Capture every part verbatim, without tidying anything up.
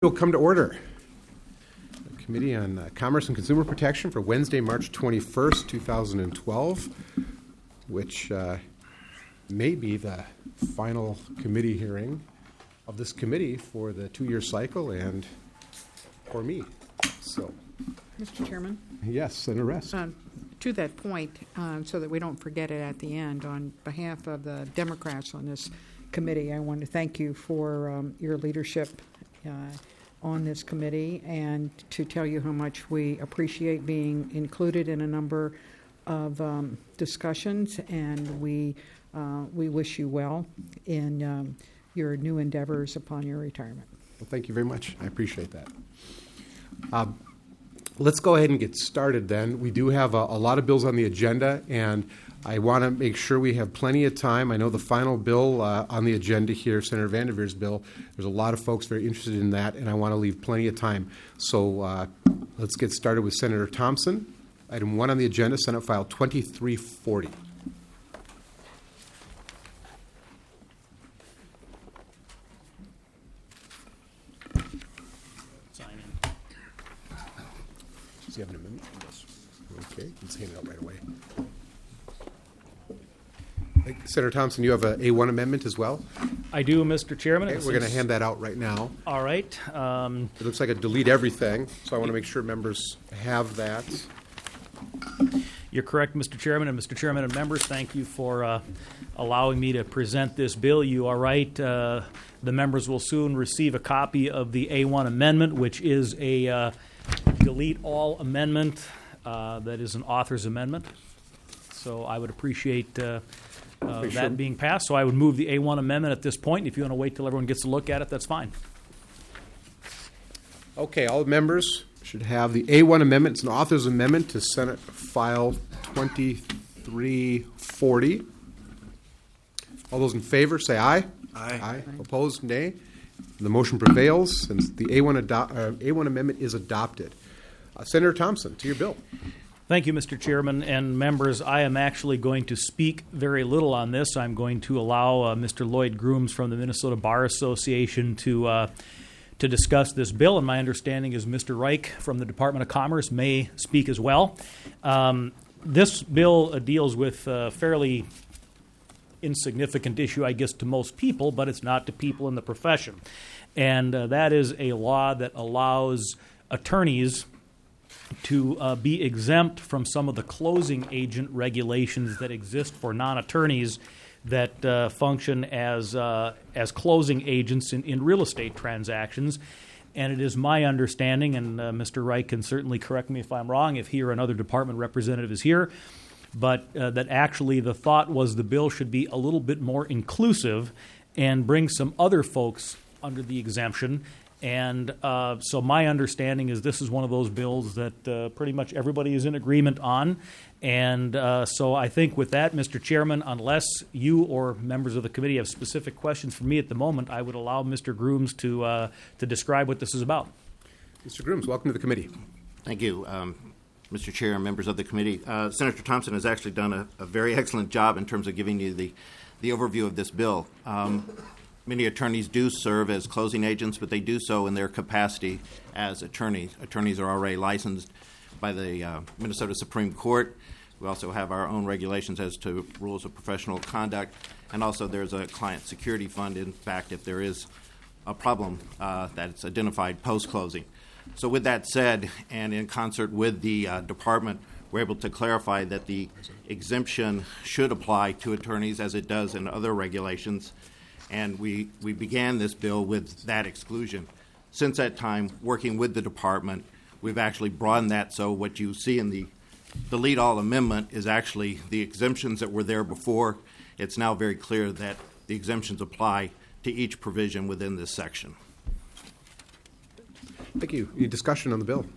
We'll come to order. The Committee on uh, Commerce and Consumer Protection for Wednesday, March twenty-first, two thousand twelve, which uh, may be the final committee hearing of this committee for the two-year cycle and for me. So, Mister Chairman? yes, Senator Rest. Uh, to that point, um, so that we don't forget it at the end, on behalf of the Democrats on this committee, I want to thank you for um, your leadership uh, on this committee, and to tell you how much we appreciate being included in a number of um, discussions, and we uh, we wish you well in um, your new endeavors upon your retirement. Well, thank you very much. I appreciate that. Um, let's go ahead and get started then. We do have a, a lot of bills on the agenda, and I want to make sure we have plenty of time. I know the final bill uh, on the agenda here, Senator Vanderveer's bill, there's a lot of folks very interested in that, and I want to leave plenty of time. So uh, let's get started with Senator Thompson. Item one on the agenda, Senate File twenty-three forty. Sign in. Does he have an amendment? Yes. Okay, let's hand it out right away. Senator Thompson, you have a A one amendment as well? I do, Mister Chairman. Okay, we're going to hand that out right now. All right. Um, It looks like a delete everything, so I want to make sure members have that. You're correct, Mister Chairman, and Mister Chairman and members, thank you for uh, allowing me to present this bill. You are right. Uh, the members will soon receive a copy of the A one amendment, which is a uh, delete all amendment uh, that is an author's amendment. So I would appreciate uh, uh, that sure. being passed. So I would move the A one amendment at this point. If you want to wait till everyone gets a look at it, that's fine. Okay, all members should have the A one amendment. It's an author's amendment to Senate File twenty-three forty. All those in favor say aye. Aye. Aye. Opposed, nay. The motion prevails since the A one, ado- uh, A one amendment is adopted. Uh, Senator Thompson, to your bill. Thank you, Mister Chairman and members. I am actually going to speak very little on this. I'm going to allow uh, Mister Lloyd Grooms from the Minnesota Bar Association to uh, to discuss this bill, and my understanding is Mister Reich from the Department of Commerce may speak as well. Um, this bill uh, deals with a fairly insignificant issue, I guess, to most people, but it's not to people in the profession. And uh, that is a law that allows attorneys to uh, be exempt from some of the closing agent regulations that exist for non-attorneys that uh, function as uh, as closing agents in, in real estate transactions. And it is my understanding, and uh, Mister Wright can certainly correct me if I'm wrong, if he or another department representative is here, but uh, that actually the thought was the bill should be a little bit more inclusive and bring some other folks under the exemption. And uh, so my understanding is this is one of those bills that uh, pretty much everybody is in agreement on. And uh, so I think with that, Mister Chairman, unless you or members of the committee have specific questions for me at the moment, I would allow Mister Grooms to uh, to describe what this is about. Mister Grooms, welcome to the committee. Thank you, um, Mister Chair and members of the committee. Uh, Senator Thompson has actually done a, a very excellent job in terms of giving you the, the overview of this bill. Um, Many attorneys do serve as closing agents, but they do so in their capacity as attorneys. Attorneys are already licensed by the uh, Minnesota Supreme Court. We also have our own regulations as to rules of professional conduct, and also there's a client security fund, in fact, if there is a problem uh, that's identified post-closing. So with that said, and in concert with the uh, department, we're able to clarify that the exemption should apply to attorneys as it does in other regulations. And we, we began this bill with that exclusion. Since that time, working with the department, we've actually broadened that, so what you see in the delete all amendment is actually the exemptions that were there before. It's now very clear that the exemptions apply to each provision within this section. Thank you. Any discussion on the bill?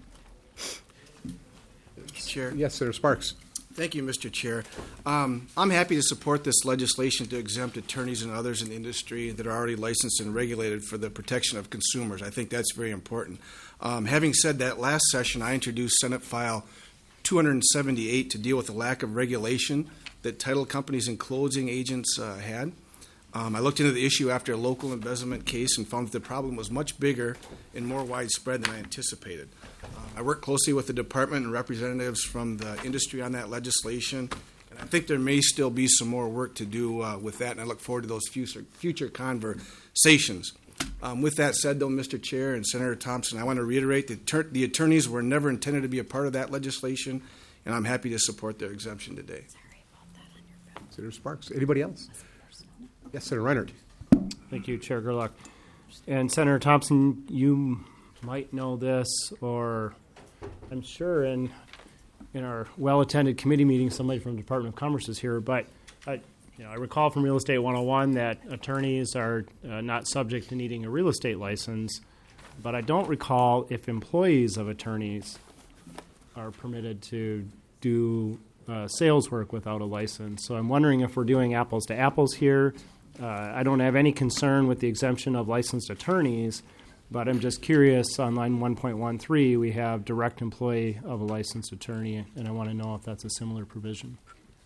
Chair. Yes, Senator Sparks. Thank you, Mister Chair. Um, I'm happy to support this legislation to exempt attorneys and others in the industry that are already licensed and regulated for the protection of consumers. I think that's very important. Um, having said that, last session I introduced Senate File two seventy-eight to deal with the lack of regulation that title companies and closing agents uh, had. Um, I looked into the issue after a local embezzlement case and found that the problem was much bigger and more widespread than I anticipated. Uh, I worked closely with the department and representatives from the industry on that legislation, and I think there may still be some more work to do uh, with that, and I look forward to those future, future conversations. Um, with that said, though, Mister Chair and Senator Thompson, I want to reiterate that ter- the attorneys were never intended to be a part of that legislation, and I'm happy to support their exemption today. Senator Sparks. Anybody else? Yes, Senator Reinhardt. Thank you, Chair Gerlach. And Senator Thompson, you might know this, or I'm sure in in our well-attended committee meeting, somebody from the Department of Commerce is here, but I, you know, I recall from Real Estate one oh one that attorneys are uh, not subject to needing a real estate license, but I don't recall if employees of attorneys are permitted to do uh, sales work without a license. So I'm wondering if we're doing apples to apples here. Uh, I don't have any concern with the exemption of licensed attorneys, but I'm just curious, on line one point one three, we have direct employee of a licensed attorney, and I want to know if that's a similar provision.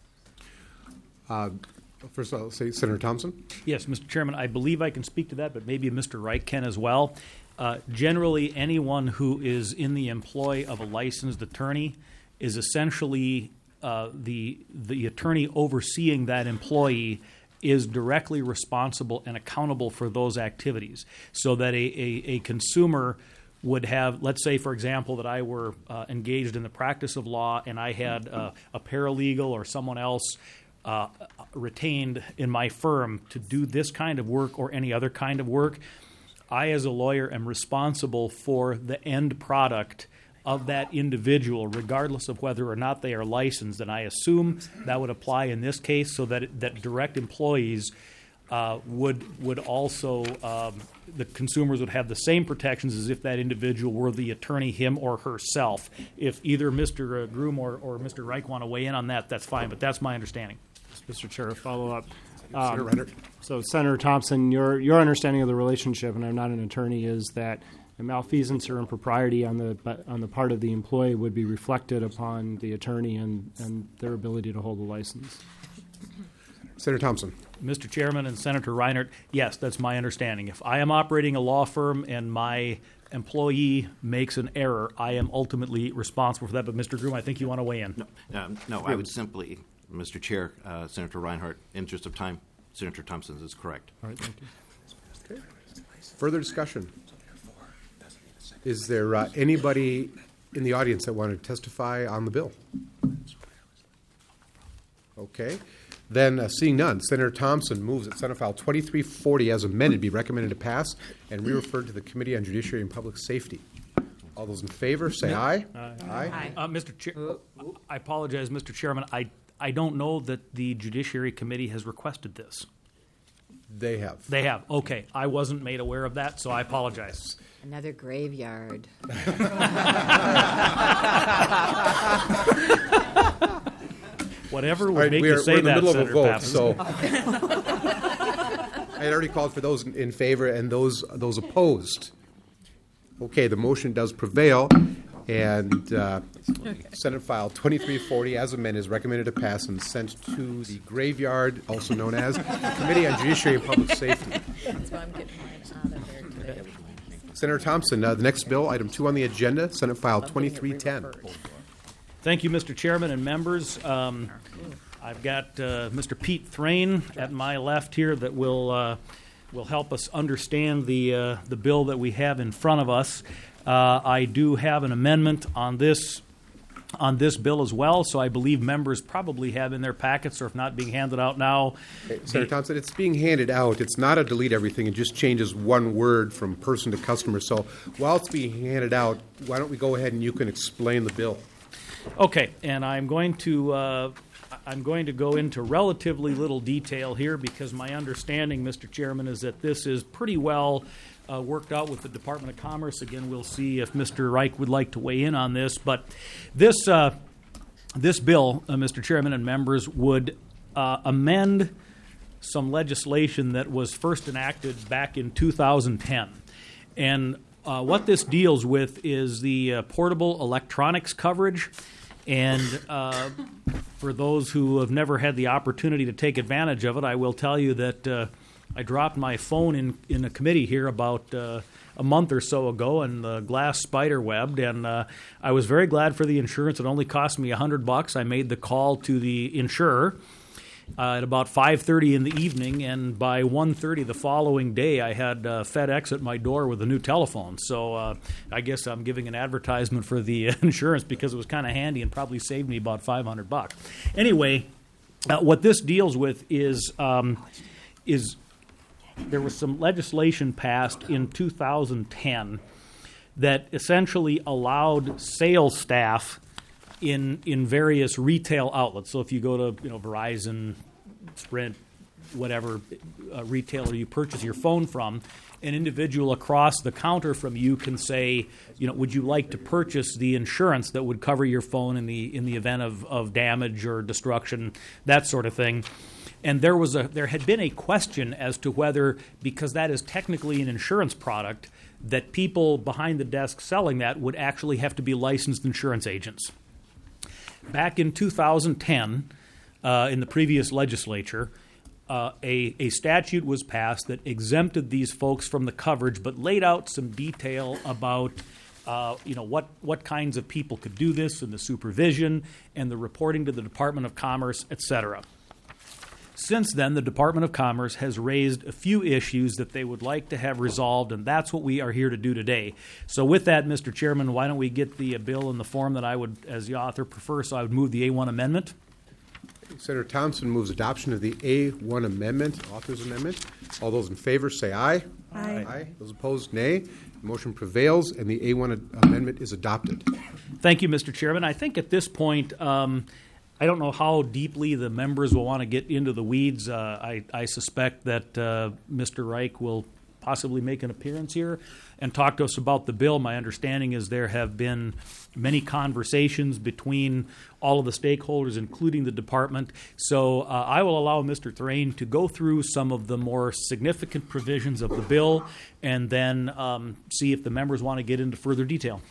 Uh, first, I'll say Senator Thompson. Yes, Mister Chairman, I believe I can speak to that, but maybe Mister Wright can as well. Uh, generally, anyone who is in the employ of a licensed attorney is essentially uh, the the attorney overseeing that employee is directly responsible and accountable for those activities, so that a, a, a consumer would have, let's say, for example, that I were uh, engaged in the practice of law and I had uh, a paralegal or someone else uh, retained in my firm to do this kind of work or any other kind of work. I, as a lawyer, am responsible for the end product of that individual, regardless of whether or not they are licensed. And I assume that would apply in this case, so that that direct employees uh, would would also um, the consumers would have the same protections as if that individual were the attorney, him or herself. If either Mister Groom or, or Mister Reich want to weigh in on that, that's fine. But that's my understanding. Mister Chair, a follow-up. Senator Um, Reinhardt. so, Senator Thompson, your your understanding of the relationship, and I'm not an attorney, is that a malfeasance or impropriety on the on the part of the employee would be reflected upon the attorney and, and their ability to hold a license. Senator Thompson. Mister Chairman and Senator Reinhardt, yes, that's my understanding. If I am operating a law firm and my employee makes an error, I am ultimately responsible for that. But Mister Groom, I think you want to weigh in. No, um, no I would simply, Mister Chair, uh, Senator Reinhardt, in interest of time, Senator Thompson is correct. All right, thank you. Okay. Further discussion? Is there uh, anybody in the audience that want to testify on the bill? Okay. Then, uh, seeing none, Senator Thompson moves that Senate File twenty-three forty as amended be recommended to pass and re-referred to the Committee on Judiciary and Public Safety. All those in favor, say aye. Aye. Aye. Uh, Mister Chair, I apologize, Mister Chairman. I I don't know that the Judiciary Committee has requested this. They have. They have. Okay. I wasn't made aware of that, so I apologize. Another graveyard. Whatever would All right, make we you are, say we're in the that, middle Senator of a vote, Pappas. so I had already called for those in, in favor and those those opposed. Okay, the motion does prevail, and uh, Senate File twenty-three forty, as amended, is recommended to pass and sent to the graveyard, also known as the Committee on Judiciary and Public Safety. That's why I'm getting mine out of there today. Senator Thompson, uh, the next bill, item two on the agenda, Senate File twenty-three ten. Thank you, Mister Chairman and members. Um, I've got uh, Mister Pete Thrain at my left here that will uh, will help us understand the uh, the bill that we have in front of us. Uh, I do have an amendment on this on this bill as well, so I believe members probably have in their packets, or if not being handed out now. Okay, Senator Thompson, it's being handed out. It's not a delete everything. It just changes one word from person to customer. So while it's being handed out, why don't we go ahead and you can explain the bill? Okay, and I'm going to uh, I'm going to go into relatively little detail here because my understanding, Mister Chairman, is that this is pretty well uh, worked out with the Department of Commerce. Again, we'll see if Mister Reich would like to weigh in on this, but this uh, this bill, uh, Mister Chairman and members, would uh, amend some legislation that was first enacted back in two thousand ten, and Uh, what this deals with is the uh, portable electronics coverage, and uh, for those who have never had the opportunity to take advantage of it, I will tell you that uh, I dropped my phone in, in a committee here about uh, a month or so ago, and the glass spider webbed, and uh, I was very glad for the insurance. It only cost me a hundred bucks. I made the call to the insurer uh, at about five thirty in the evening, and by one thirty the following day, I had uh, FedEx at my door with a new telephone. So uh, I guess I'm giving an advertisement for the insurance because it was kind of handy and probably saved me about five hundred bucks. Anyway, uh, what this deals with is um, is there was some legislation passed in two thousand ten that essentially allowed sales staff in in various retail outlets. So if you go to you know Verizon, Sprint, whatever uh, retailer you purchase your phone from, an individual across the counter from you can say, you know, would you like to purchase the insurance that would cover your phone in the in the event of, of damage or destruction, that sort of thing. And there was a there had been a question as to whether, because that is technically an insurance product, that people behind the desk selling that would actually have to be licensed insurance agents. Back in two thousand ten, uh, in the previous legislature, uh, a, a statute was passed that exempted these folks from the coverage, but laid out some detail about uh, you know what what kinds of people could do this, and the supervision and the reporting to the Department of Commerce, et cetera. Since then, the Department of Commerce has raised a few issues that they would like to have resolved, and that's what we are here to do today. So with that, Mister Chairman, why don't we get the uh, bill in the form that I would, as the author, prefer. So I would move the A one amendment. Senator Thompson moves adoption of the A one amendment, author's amendment. All those in favor say aye. Aye. Aye. Those opposed, nay. The motion prevails, and the A one amendment is adopted. Thank you, Mister Chairman. I think at this point, um, I don't know how deeply the members will want to get into the weeds. Uh, I, I suspect that uh, Mister Reich will possibly make an appearance here and talk to us about the bill. My understanding is there have been many conversations between all of the stakeholders, including the department. So uh, I will allow Mister Thrain to go through some of the more significant provisions of the bill and then um, see if the members want to get into further detail.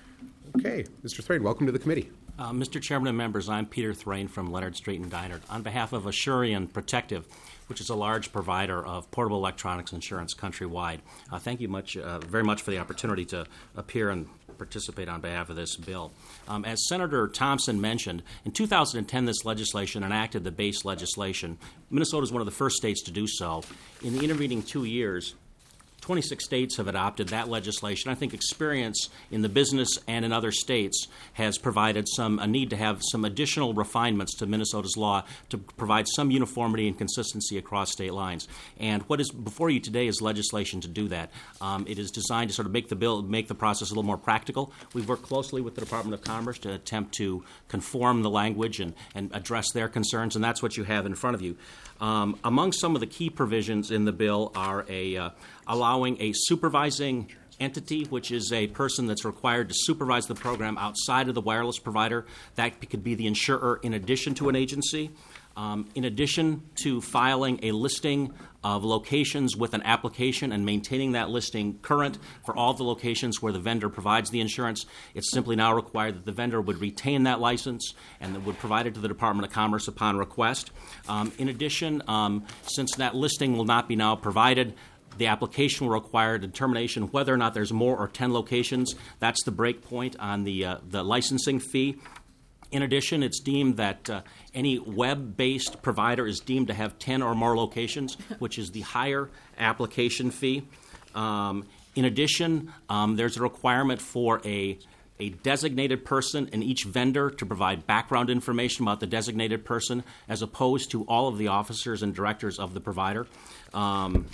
Okay. Mister Thrain, welcome to the committee. Uh, Mister Chairman and members, I'm Peter Thrain from Leonard Street and Diner. On behalf of Assurion Protective, which is a large provider of portable electronics insurance countrywide, uh, thank you much, uh, very much for the opportunity to appear and participate on behalf of this bill. Um, as Senator Thompson mentioned, in two thousand ten this legislation enacted the base legislation. Minnesota is one of the first states to do so. In the intervening two years, twenty-six states have adopted that legislation. I think experience in the business and in other states has provided some a need to have some additional refinements to Minnesota's law to provide some uniformity and consistency across state lines. And what is before you today is legislation to do that. Um, it is designed to sort of make the bill, make the process a little more practical. We've worked closely with the Department of Commerce to attempt to conform the language and, and address their concerns, and that's what you have in front of you. Um, among some of the key provisions in the bill are a uh, allowing a supervising entity, which is a person that's required to supervise the program outside of the wireless provider. That could be the insurer in addition to an agency. Um, in addition to filing a listing of locations with an application and maintaining that listing current for all the locations where the vendor provides the insurance, it's simply now required that the vendor would retain that license and that would provide it to the Department of Commerce upon request. Um, in addition, um, since that listing will not be now provided, the application will require determination whether or not there's more or ten locations. That's the break point on the uh, the licensing fee. In addition, it's deemed that uh, any web-based provider is deemed to have ten or more locations, which is the higher application fee. Um, in addition, um, there's a requirement for a a designated person in each vendor to provide background information about the designated person as opposed to all of the officers and directors of the provider. Um,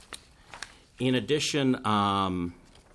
In addition, um,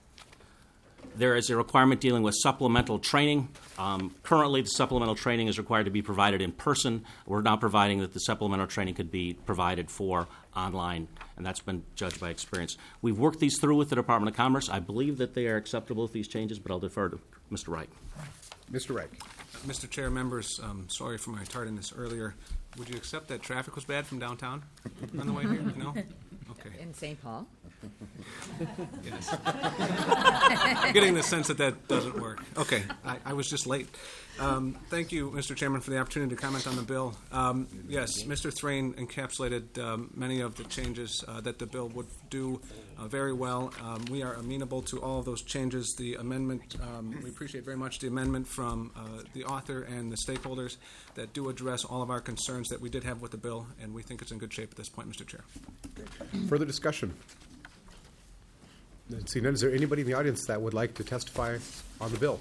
there is a requirement dealing with supplemental training. Um, currently, the supplemental training is required to be provided in person. We're now providing that the supplemental training could be provided for online, and that's been judged by experience. We've worked these through with the Department of Commerce. I believe that they are acceptable with these changes, but I'll defer to Mister Wright. Mister Reich. Mister Chair, members, um, sorry for my tardiness earlier. Would you accept that traffic was bad from downtown on the way here? No? Okay. In Saint Paul? Yes. getting the sense that that doesn't work. Okay, I, I was just late. Um, thank you, Mister Chairman, for the opportunity to comment on the bill. Um, yes, Mister Thrain encapsulated um, many of the changes uh, that the bill would do uh, very well. Um, we are amenable to all of those changes. The amendment, um, we appreciate very much the amendment from uh, the author and the stakeholders that do address all of our concerns that we did have with the bill, and we think it's in good shape at this point, Mister Chair. Further discussion? Seeing none, is there anybody in the audience that would like to testify on the bill?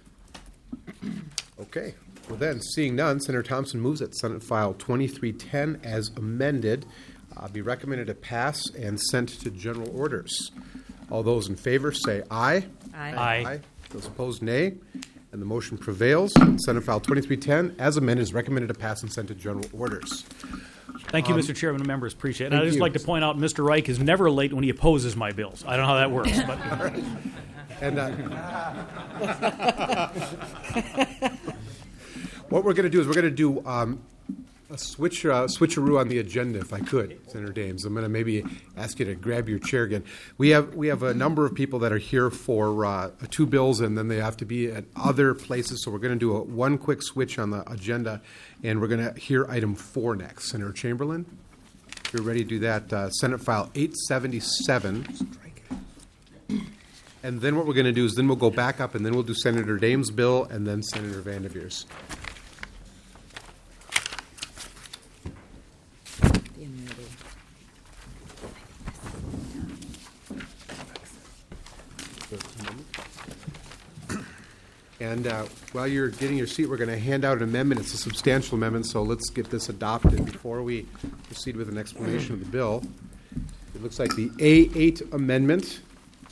Okay. Well then, seeing none, Senator Thompson moves that Senate File twenty-three ten as amended uh, be recommended to pass and sent to general orders. All those in favor say aye. Aye. Aye. Those opposed, nay. And the motion prevails. Senate File twenty-three ten, as amended, is recommended to pass and sent to general orders. Thank you, Mister Chairman and members. Appreciate it. And thank I'd just you. like to point out Mister Reich is never late when he opposes my bills. I don't know how that works, but And uh, what we're going to do is we're going to do um, a switch uh, switcheroo on the agenda, if I could, Senator Dames. I'm going to maybe ask you to grab your chair again. We have we have a number of people that are here for uh, two bills, and then they have to be at other places. So we're going to do a, one quick switch on the agenda, and we're going to hear item four next. Senator Chamberlain, if you're ready to do that, uh, Senate File eight seventy-seven. And then what we're going to do is then we'll go back up, and then we'll do Senator Dames' bill, and then Senator Vanderveer's. The immunity. And uh, while you're getting your seat, we're going to hand out an amendment. It's a substantial amendment, so let's get this adopted before we proceed with an explanation of the bill. It looks like the A eight amendment.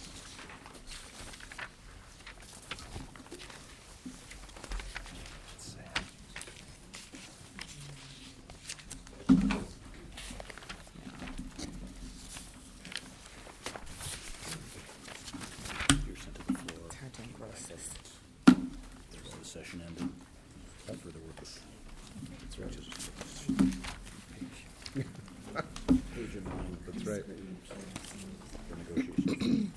It's hard to engross this. Session ended. Further work. That's right. Page of nine. That's right. For negotiations.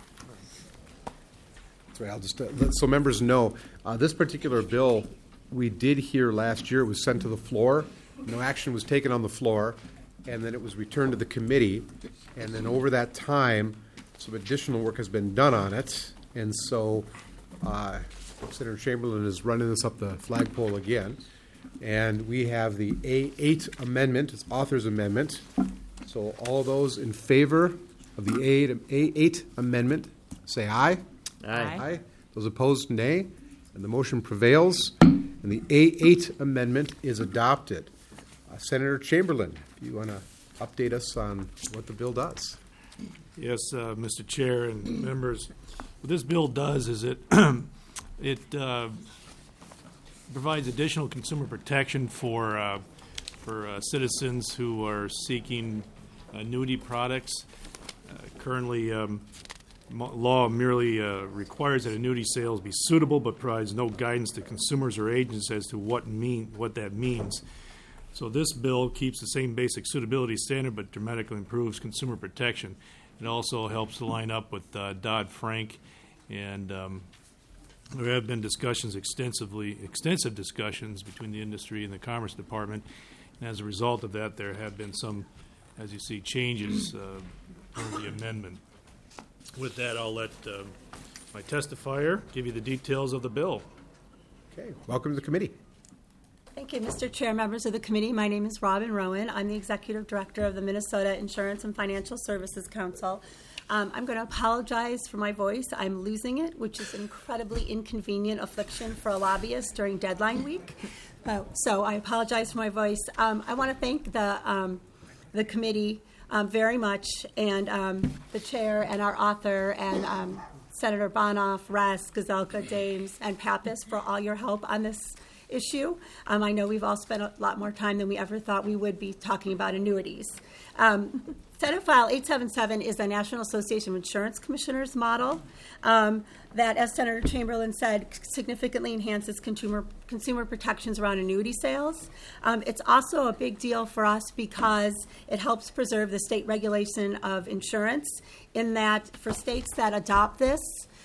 That's right. I'll just uh, let, so members know uh, this particular bill we did hear last year. It was sent to the floor. No action was taken on the floor, and then it was returned to the committee. And then over that time, some additional work has been done on it, and so. Uh, Senator Chamberlain is running this up the flagpole again. And we have the A eight amendment, it's author's amendment. So all those in favor of the A eight amendment, say aye. Aye. Those opposed, nay. And the motion prevails. And the A eight amendment is adopted. Uh, Senator Chamberlain, if you want to update us on what the bill does. Yes, uh, Mister Chair and members. What this bill does is it it uh, provides additional consumer protection for uh, for uh, citizens who are seeking annuity products. Uh, currently, um, law merely uh, requires that annuity sales be suitable, but provides no guidance to consumers or agents as to what mean what that means. So this bill keeps the same basic suitability standard, but dramatically improves consumer protection. It also helps to line up with uh, Dodd-Frank, and um, there have been discussions extensively, extensive discussions between the industry and the Commerce Department, and as a result of that, there have been some, as you see, changes uh, in the amendment. With that, I'll let uh, my testifier give you the details of the bill. Okay, welcome to the committee. Thank you, Mister Chair, members of the committee. My name is Robin Rowan. I'm the Executive Director of the Minnesota Insurance and Financial Services Council. Um, I'm going to apologize for my voice. I'm losing it, which is an incredibly inconvenient affliction for a lobbyist during deadline week. Uh, so I apologize for my voice. Um, I want to thank the, um, the committee um, very much, and um, the chair and our author and um, Senator Bonoff, Ress, Gazelka, Dames, and Pappas for all your help on this issue. Um, I know we've all spent a lot more time than we ever thought we would be talking about annuities. Um, Senate File eight seventy-seven is a National Association of Insurance Commissioners model um, that, as Senator Chamberlain said, significantly enhances consumer consumer protections around annuity sales. Um, it's also a big deal for us because it helps preserve the state regulation of insurance, in that for states that adopt this,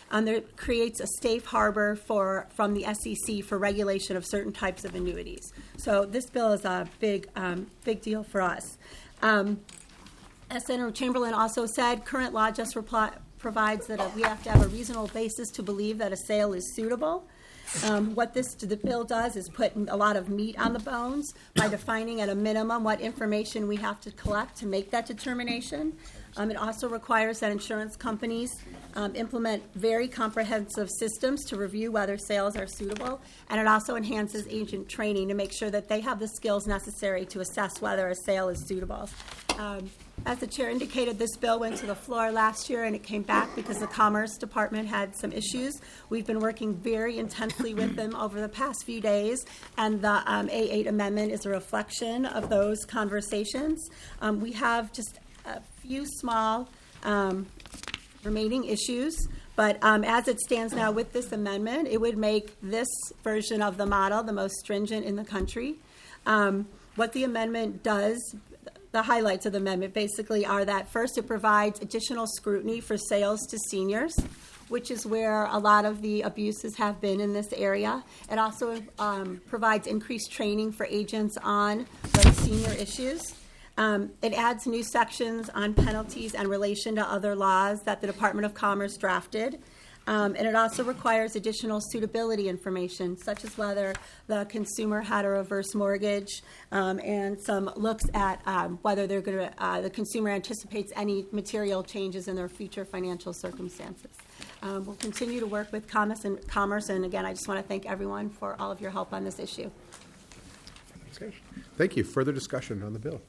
um, there creates a safe harbor for from the S E C for regulation of certain types of annuities. So this bill is a big, um, big deal for us. Um, as Senator Chamberlain also said, current law just reply, provides that we have to have a reasonable basis to believe that a sale is suitable. Um, what this the bill does is put a lot of meat on the bones by defining at a minimum what information we have to collect to make that determination. Um, it also requires that insurance companies um, implement very comprehensive systems to review whether sales are suitable, and it also enhances agent training to make sure that they have the skills necessary to assess whether a sale is suitable. Um, As the chair indicated, this bill went to the floor last year and it came back because the Commerce Department had some issues. We've been working very intensely with them over the past few days, and the um, A eight amendment is a reflection of those conversations. Um, we have just a few small um, remaining issues, but um, as it stands now with this amendment, it would make this version of the model the most stringent in the country. Um, what the amendment does, the highlights of the amendment basically are that first, it provides additional scrutiny for sales to seniors, which is where a lot of the abuses have been in this area. It also um, provides increased training for agents on those senior issues. Um, it adds new sections on penalties and relation to other laws that the Department of Commerce drafted. Um, and it also requires additional suitability information, such as whether the consumer had a reverse mortgage, um, and some looks at um, whether they're going to, uh, the consumer anticipates any material changes in their future financial circumstances. Um, we'll continue to work with Commerce, and Commerce, and again, I just want to thank everyone for all of your help on this issue. Okay. Thank you. Further discussion on the bill.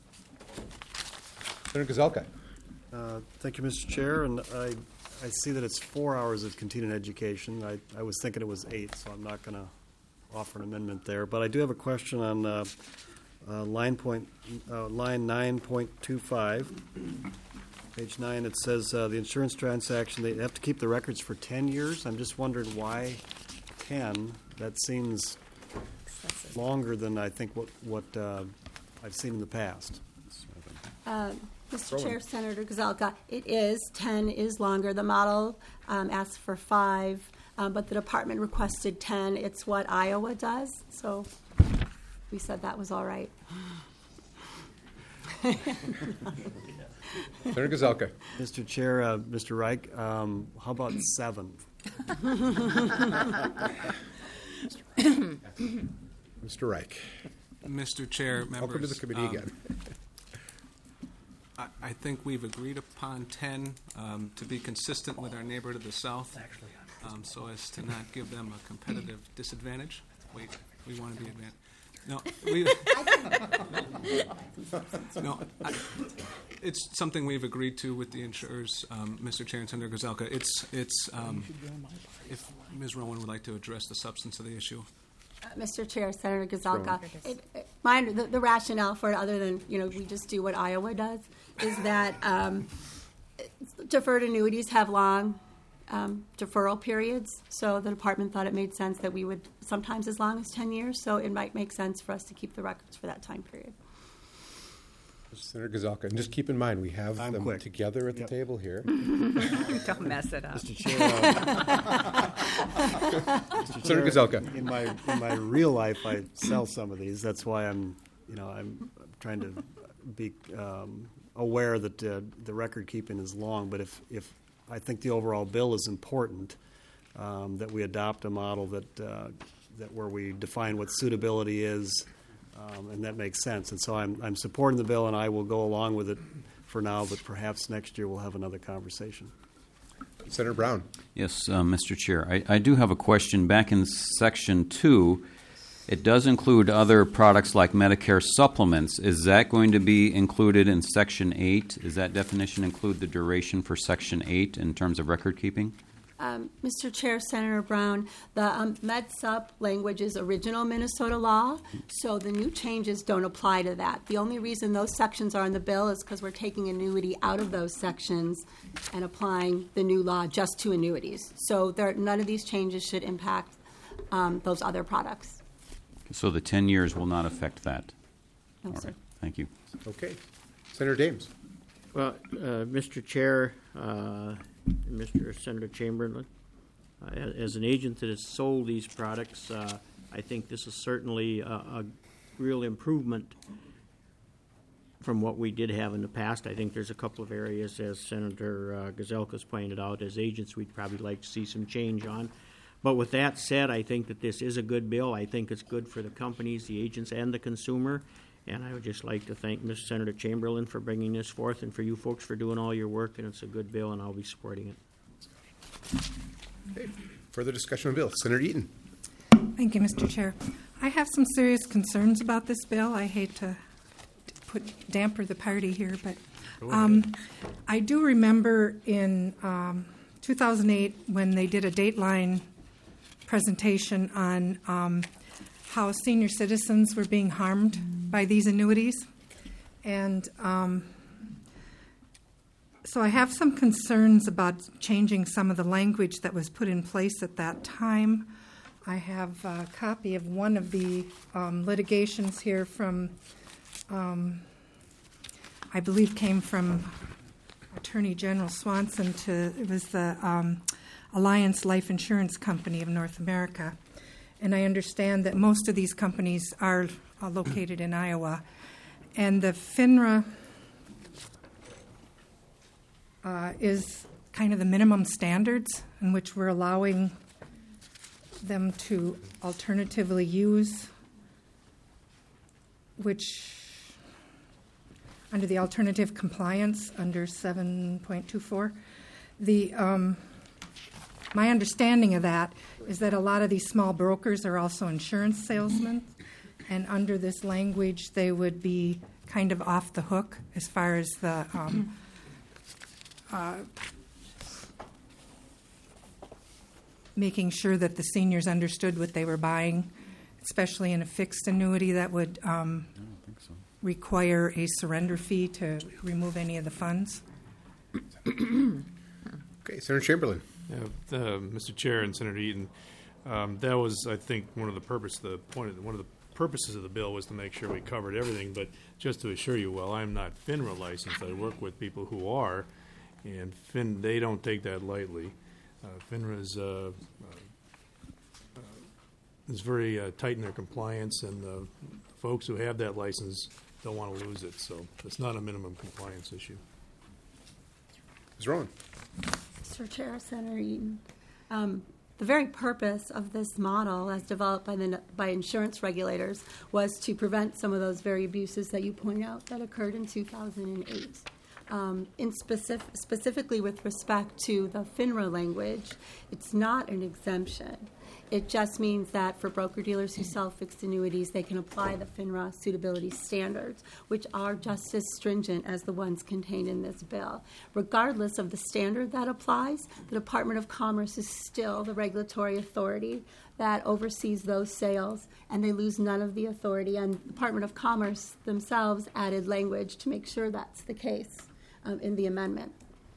Senator Gazelka. Uh, thank you, Mister Chair, and I. I see that it's four hours of continuing education. I, I was thinking it was eight, so I'm not going to offer an amendment there. But I do have a question on uh, uh, line point, uh, line nine point two five, page nine. It says uh, the insurance transaction, they have to keep the records for ten years. I'm just wondering why ten. That seems longer than I think what, what uh, I've seen in the past. Uh, Mister Chair, Senator Gazelka, it is. ten is longer. The model um, asks for five, um, but the department requested ten. It's what Iowa does, so we said that was all right. Senator Gazelka. Mister Chair, uh, Mister Reich, um, how about seven? Mister Reich. Mister Chair, members. Welcome to the committee um, again. I, I think we've agreed upon ten um, to be consistent with our neighbor to the south, um, so as to not give them a competitive disadvantage. Wait, we want to be advanced. No, we, no, I, it's something we've agreed to with the insurers, um, Mister Chair and Senator Gazelka. It's, it's. Um, if Miz Rowan would like to address the substance of the issue. Uh, Mister Chair, Senator Gazelka, it, it, my, the, the rationale for it, other than you know we just do what Iowa does, is that um, deferred annuities have long um, deferral periods. So the department thought it made sense that we would sometimes as long as ten years. So it might make sense for us to keep the records for that time period. Senator Gazelka, and just keep in mind we have I'm them quick. together at Yep. the table here. Don't mess it up. Mister Chair, uh, Mister Senator Chair, Gazelka. In my in my real life, I sell some of these. That's why I'm, you know, I'm trying to be um, aware that uh, the record keeping is long. But if if I think the overall bill is important, um, that we adopt a model that uh, that where we define what suitability is. Um, and that makes sense. And so I'm, I'm supporting the bill, and I will go along with it for now, but perhaps next year we'll have another conversation. Senator Brown. Yes, uh, Mister Chair. I, I do have a question. Back in Section two, it does include other products like Medicare supplements. Is that going to be included in Section eight? Does that definition include the duration for Section eight in terms of record keeping? Um, Mister Chair, Senator Brown, the um, MedSup language is original Minnesota law, so the new changes don't apply to that. The only reason those sections are in the bill is because we're taking annuity out of those sections and applying the new law just to annuities. So there, none of these changes should impact um, those other products. So the ten years will not affect that? No, All sir. right. Thank you. Okay. Senator Dames. Well, uh, Mister Chair, uh, Mister Senator Chamberlain, uh, as an agent that has sold these products, uh, I think this is certainly a, a real improvement from what we did have in the past. I think there's a couple of areas, as Senator uh, Gazelka's pointed out, as agents we'd probably like to see some change on. But with that said, I think that this is a good bill. I think it's good for the companies, the agents, and the consumer. And I would just like to thank Mister Senator Chamberlain for bringing this forth, and for you folks for doing all your work. And it's a good bill, and I'll be supporting it. Okay. Further discussion on the bill. Senator Eaton. Thank you, Mister Chair. I have some serious concerns about this bill. I hate to put damper the party here, but um, I do remember in um, two thousand eight when they did a Dateline presentation on um, how senior citizens were being harmed by these annuities. And um, so I have some concerns about changing some of the language that was put in place at that time. I have a copy of one of the um, litigations here from, um, I believe came from Attorney General Swanson to, it was the um, Alliance Life Insurance Company of North America. And I understand that most of these companies are uh, located in Iowa. And the FINRA uh, is kind of the minimum standards in which we're allowing them to alternatively use, which under the alternative compliance under seven point two four, the um, my understanding of that is that a lot of these small brokers are also insurance salesmen, and under this language they would be kind of off the hook as far as the um, uh, making sure that the seniors understood what they were buying, especially in a fixed annuity that would um, I don't think so. require a surrender fee to remove any of the funds. Okay, Senator Chamberlain. Yeah, uh, Mister Chair and Senator Eaton, um, that was, I think, one of the purpose, the point, of, one of the purposes of the bill was to make sure we covered everything. But just to assure you, while I'm not FINRA licensed, I work with people who are, and fin they don't take that lightly. Uh, FINRA is uh, uh, uh, is very uh, tight in their compliance, and the folks who have that license don't want to lose it. So it's not a minimum compliance issue. Miz Rowan. Mister Chair, Senator Eaton, um, the very purpose of this model, as developed by the by insurance regulators, was to prevent some of those very abuses that you point out that occurred in two thousand eight. Um, in specific, specifically with respect to the FINRA language, it's not an exemption. It just means that for broker-dealers who sell fixed annuities, they can apply the FINRA suitability standards, which are just as stringent as the ones contained in this bill. Regardless of the standard that applies, the Department of Commerce is still the regulatory authority that oversees those sales, and they lose none of the authority. And the Department of Commerce themselves added language to make sure that's the case um, in the amendment.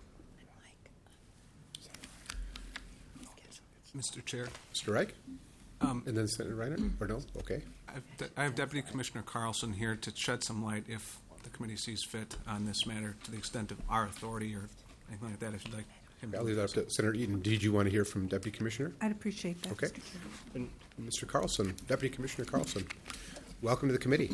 Mister Chair. Mister Reich? Um, and then Senator Reiner? Or no? Okay. I have, De- I have Deputy Commissioner Carlson here to shed some light, if the committee sees fit, on this matter to the extent of our authority or anything like that, if you'd like him to. I'll leave that up to Senator Eaton. Did you want to hear from Deputy Commissioner? I'd appreciate that, Okay. Mister Chair. And Mister Carlson, Deputy Commissioner Carlson, welcome to the committee.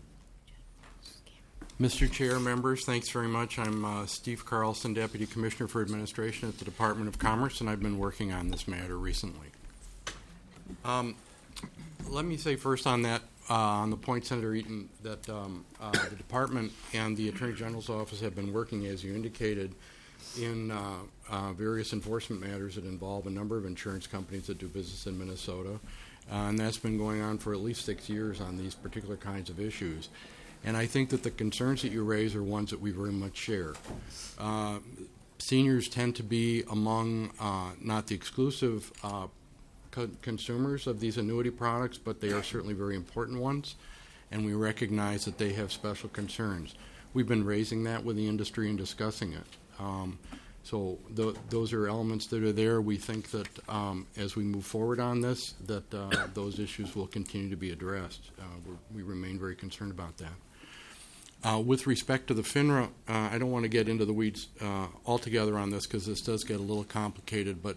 Mister Chair, members, thanks very much. I'm uh, Steve Carlson, Deputy Commissioner for Administration at the Department of Commerce, and I've been working on this matter recently. Um, let me say first on that, uh, on the point, Senator Eaton, that um, uh, the Department and the Attorney General's Office have been working, as you indicated, in uh, uh, various enforcement matters that involve a number of insurance companies that do business in Minnesota, uh, and that's been going on for at least six years on these particular kinds of issues. And I think that the concerns that you raise are ones that we very much share. Uh, seniors tend to be among uh, not the exclusive uh, co- consumers of these annuity products, but they are certainly very important ones, and we recognize that they have special concerns. We've been raising that with the industry and discussing it. Um, so th- those are elements that are there. We think that um, as we move forward on this, that uh, those issues will continue to be addressed. Uh, we're, we remain very concerned about that. Uh, with respect to the FINRA, uh, I don't want to get into the weeds uh, altogether on this because this does get a little complicated, but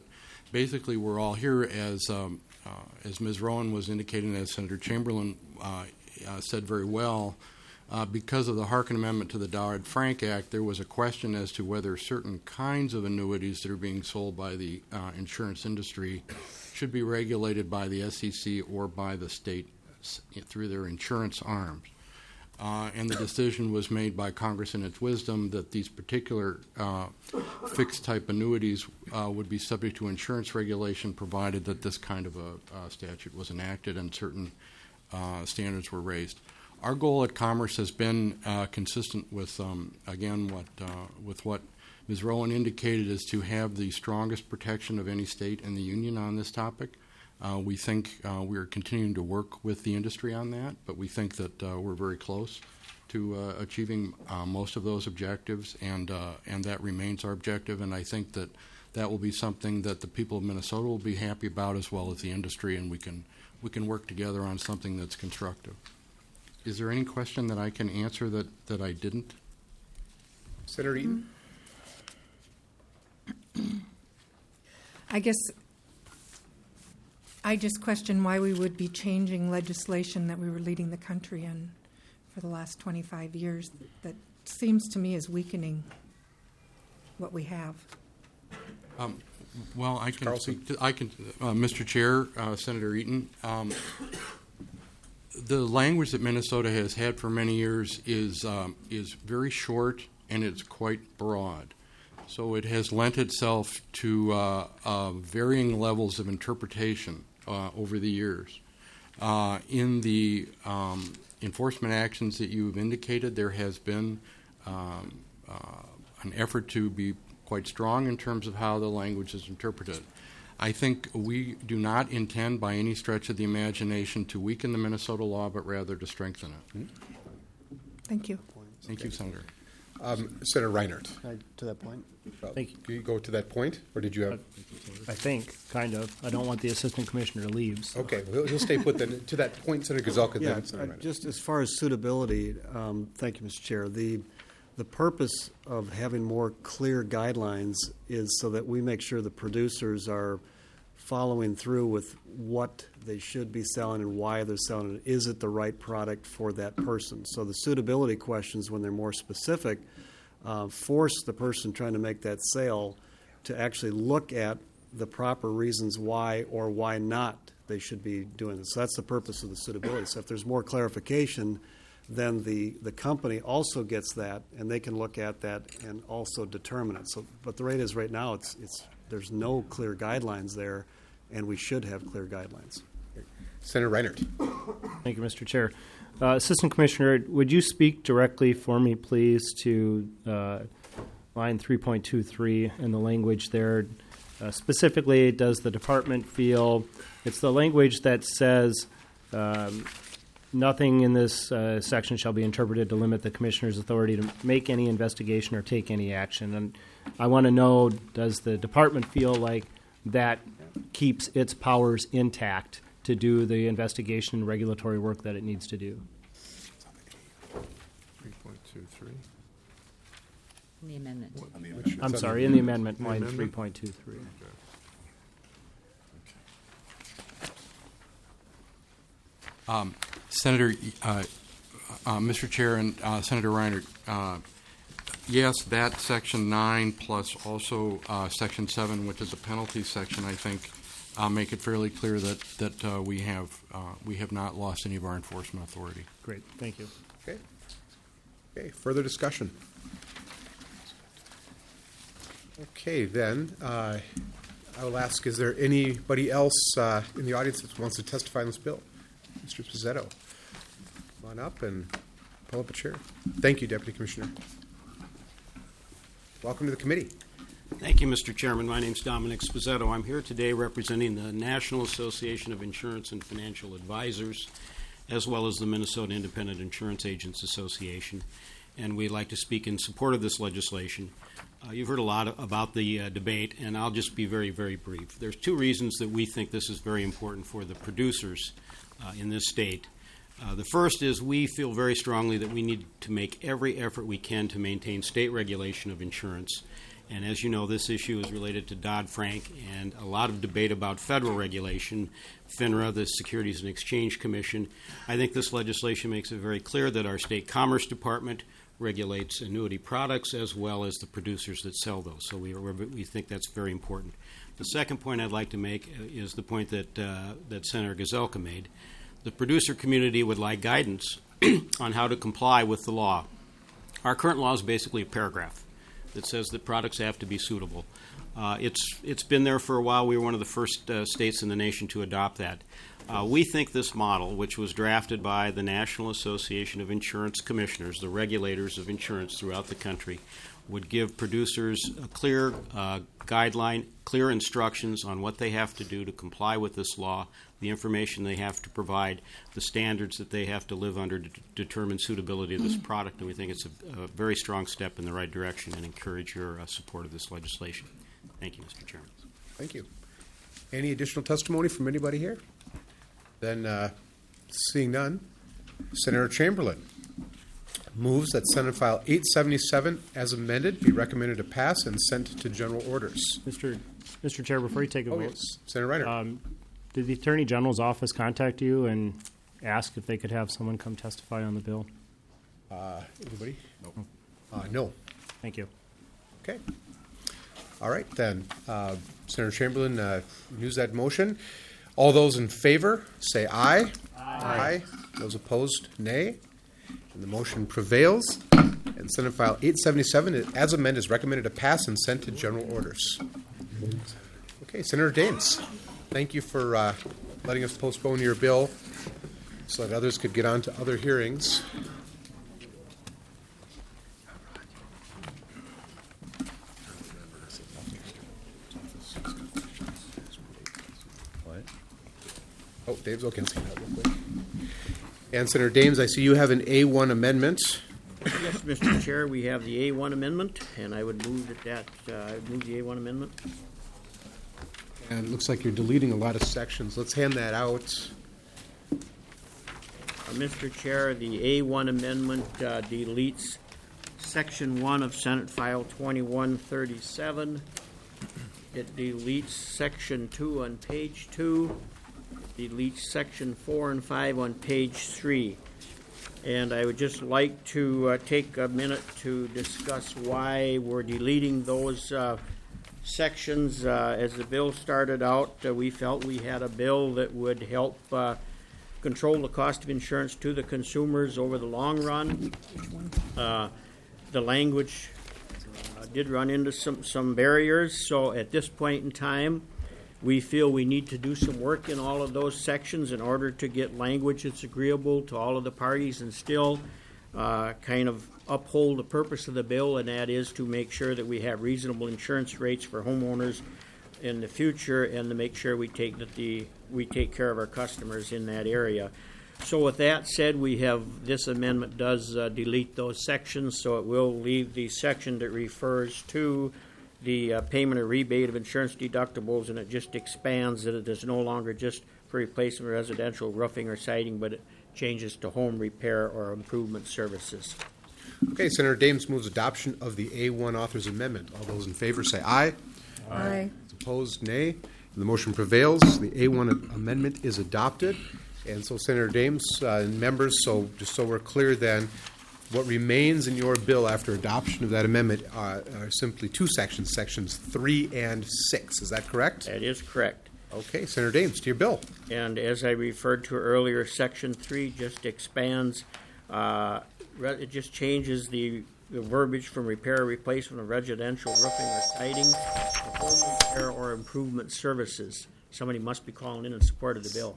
basically we're all here as um, uh, as Miz Rowan was indicating, as Senator Chamberlain uh, uh, said very well. Uh, because of the Harkin Amendment to the Dodd-Frank Act, there was a question as to whether certain kinds of annuities that are being sold by the uh, insurance industry should be regulated by the S E C or by the state through their insurance arms. Uh, and the decision was made by Congress in its wisdom that these particular uh, fixed-type annuities uh, would be subject to insurance regulation, provided that this kind of a uh, statute was enacted and certain uh, standards were raised. Our goal at Commerce has been uh, consistent with, um, again, what uh, with what Miz Rowan indicated, is to have the strongest protection of any state in the union on this topic. Uh, we think uh, we're continuing to work with the industry on that, but we think that uh, we're very close to uh, achieving uh, most of those objectives, and uh, and that remains our objective. And I think that that will be something that the people of Minnesota will be happy about, as well as the industry, and we can we can work together on something that's constructive. Is there any question that I can answer that, that I didn't? Senator Eaton? I guess I just question why we would be changing legislation that we were leading the country in for the last twenty-five years. That seems to me is weakening what we have. Um, well, I can, speak to, I can, uh, Mister Chair, uh, Senator Eaton. Um, The language that Minnesota has had for many years is um, is very short, and it's quite broad. So it has lent itself to uh, uh, varying levels of interpretation uh, over the years. Uh, in the um, enforcement actions that you've indicated, there has been um, uh, an effort to be quite strong in terms of how the language is interpreted. I think we do not intend by any stretch of the imagination to weaken the Minnesota law, but rather to strengthen it. Thank you. Thank you, Senator. Um, Senator Reinert. Can I, to that point? Well, Thank you. Do you go to that point, or did you have? I think, kind of. I don't want the assistant commissioner to leave. So. Okay, well, he'll, he'll stay put then to that point, Senator Gazelka. Yeah, then Senator uh, Reinert. just as far as suitability, um, thank you, Mister Chair. The the purpose of having more clear guidelines is so that we make sure the producers are following through with what they should be selling and why they're selling it. Is it the right product for that person? So the suitability questions, when they're more specific, uh, force the person trying to make that sale to actually look at the proper reasons why or why not they should be doing this. So that's the purpose of the suitability. So if there's more clarification, then the, the company also gets that, and they can look at that and also determine it. So, but the rate is right now, it's it's there's no clear guidelines there, and we should have clear guidelines. Senator Reinert. Thank you, Mister Chair. Uh, Assistant Commissioner, would you speak directly for me, please, to uh, line three point two three and the language there? Uh, specifically, does the department feel it's the language that says um, nothing in this uh, section shall be interpreted to limit the commissioner's authority to make any investigation or take any action? And I want to know, does the department feel like that keeps its powers intact to do the investigation and regulatory work that it needs to do? three point two three. The amendment. I'm sorry, in the amendment, The line amendment? three point two three. Um, Senator, uh, uh, Mister Chair, and uh, Senator Reinert, uh, yes, that section nine plus also uh, section seven, which is a penalty section, I think, uh, make it fairly clear that that uh, we have uh, we have not lost any of our enforcement authority. Great, thank you. Okay. Okay. Further discussion. Okay, then uh, I will ask: is there anybody else uh, in the audience that wants to testify on this bill? Mister Pizzetto, come on up and pull up a chair. Thank you, Deputy Commissioner. Welcome to the committee. Thank you, Mister Chairman. My name is Dominic Spizzetto. I'm here today representing the National Association of Insurance and Financial Advisors, as well as the Minnesota Independent Insurance Agents Association, and we'd like to speak in support of this legislation. Uh, you've heard a lot about the uh, debate, and I'll just be very, very brief. There's two reasons that we think this is very important for the producers uh, in this state. Uh, the first is we feel very strongly that we need to make every effort we can to maintain state regulation of insurance. And as you know, this issue is related to Dodd-Frank and a lot of debate about federal regulation, FINRA, the Securities and Exchange Commission. I think this legislation makes it very clear that our state Commerce Department regulates annuity products as well as the producers that sell those. So we, we think that's very important. The second point I'd like to make is the point that, uh, that Senator Gazelka made. The producer community would like guidance on how to comply with the law. Our current law is basically a paragraph that says that products have to be suitable. Uh, it's it's been there for a while. We were one of the first uh, states in the nation to adopt that. Uh, we think this model, which was drafted by the National Association of Insurance Commissioners, the regulators of insurance throughout the country, would give producers a clear uh, guideline, clear instructions on what they have to do to comply with this law, the information they have to provide, the standards that they have to live under to d- determine suitability of this product. And we think it's a, a very strong step in the right direction and encourage your uh, support of this legislation. Thank you, Mister Chairman. Thank you. Any additional testimony from anybody here? Then, uh, seeing none, Senator Chamberlain moves that Senate File eight seventy-seven, as amended, be recommended to pass and sent to general orders. Mister Mister Chair, before you take a oh, vote, yes. Senator Reiner. Um, did the Attorney General's office contact you and ask if they could have someone come testify on the bill? Uh, anybody? No. Uh, no. Thank you. Okay. All right, then. Uh, Senator Chamberlain uh, renews that motion. All those in favor, say aye. Aye. Aye. Those opposed, nay. And the motion prevails. And Senate File eight seventy-seven, as amended, is recommended to pass and sent to general orders. Okay, Senator Daines, thank you for uh, letting us postpone your bill so that others could get on to other hearings. Oh, Dave's okay. Let's get that real quick. And Senator Daines, I see you have an A one amendment. Yes, Mister Chair, we have the A one amendment, and I would move that, that uh, I would move the A one amendment. And it looks like you're deleting a lot of sections. Let's hand that out. Uh, Mister Chair, the A one amendment uh, deletes Section one of Senate File twenty-one thirty-seven. It deletes Section two on page two. Deletes Section four and five on page three. And I would just like to uh, take a minute to discuss why we're deleting those uh, sections. Uh, as the bill started out, uh, we felt we had a bill that would help uh, control the cost of insurance to the consumers over the long run. Uh, the language uh, did run into some, some barriers, so at this point in time, we feel we need to do some work in all of those sections in order to get language that's agreeable to all of the parties and still uh, kind of uphold the purpose of the bill, and that is to make sure that we have reasonable insurance rates for homeowners in the future and to make sure we take that the we take care of our customers in that area. So with that said, we have this amendment does uh, delete those sections, so it will leave the section that refers to the uh, payment or rebate of insurance deductibles, and it just expands that it is no longer just for replacement of residential roofing or siding, but it changes to home repair or improvement services. Okay, Senator Daines moves adoption of the A one author's amendment. All those in favor say aye. Aye. Opposed, nay. And the motion prevails. The A one amendment is adopted. And so, Senator Daines uh, and members, so just so we're clear then, what remains in your bill after adoption of that amendment uh, are simply two sections, sections three and six. Is that correct? That is correct. Okay, Senator Daines, to your bill. And as I referred to earlier, Section three just expands, uh, re- it just changes the, the verbiage from repair or replacement of residential roofing or siding to home repair or improvement services. Somebody must be calling in in support of the bill.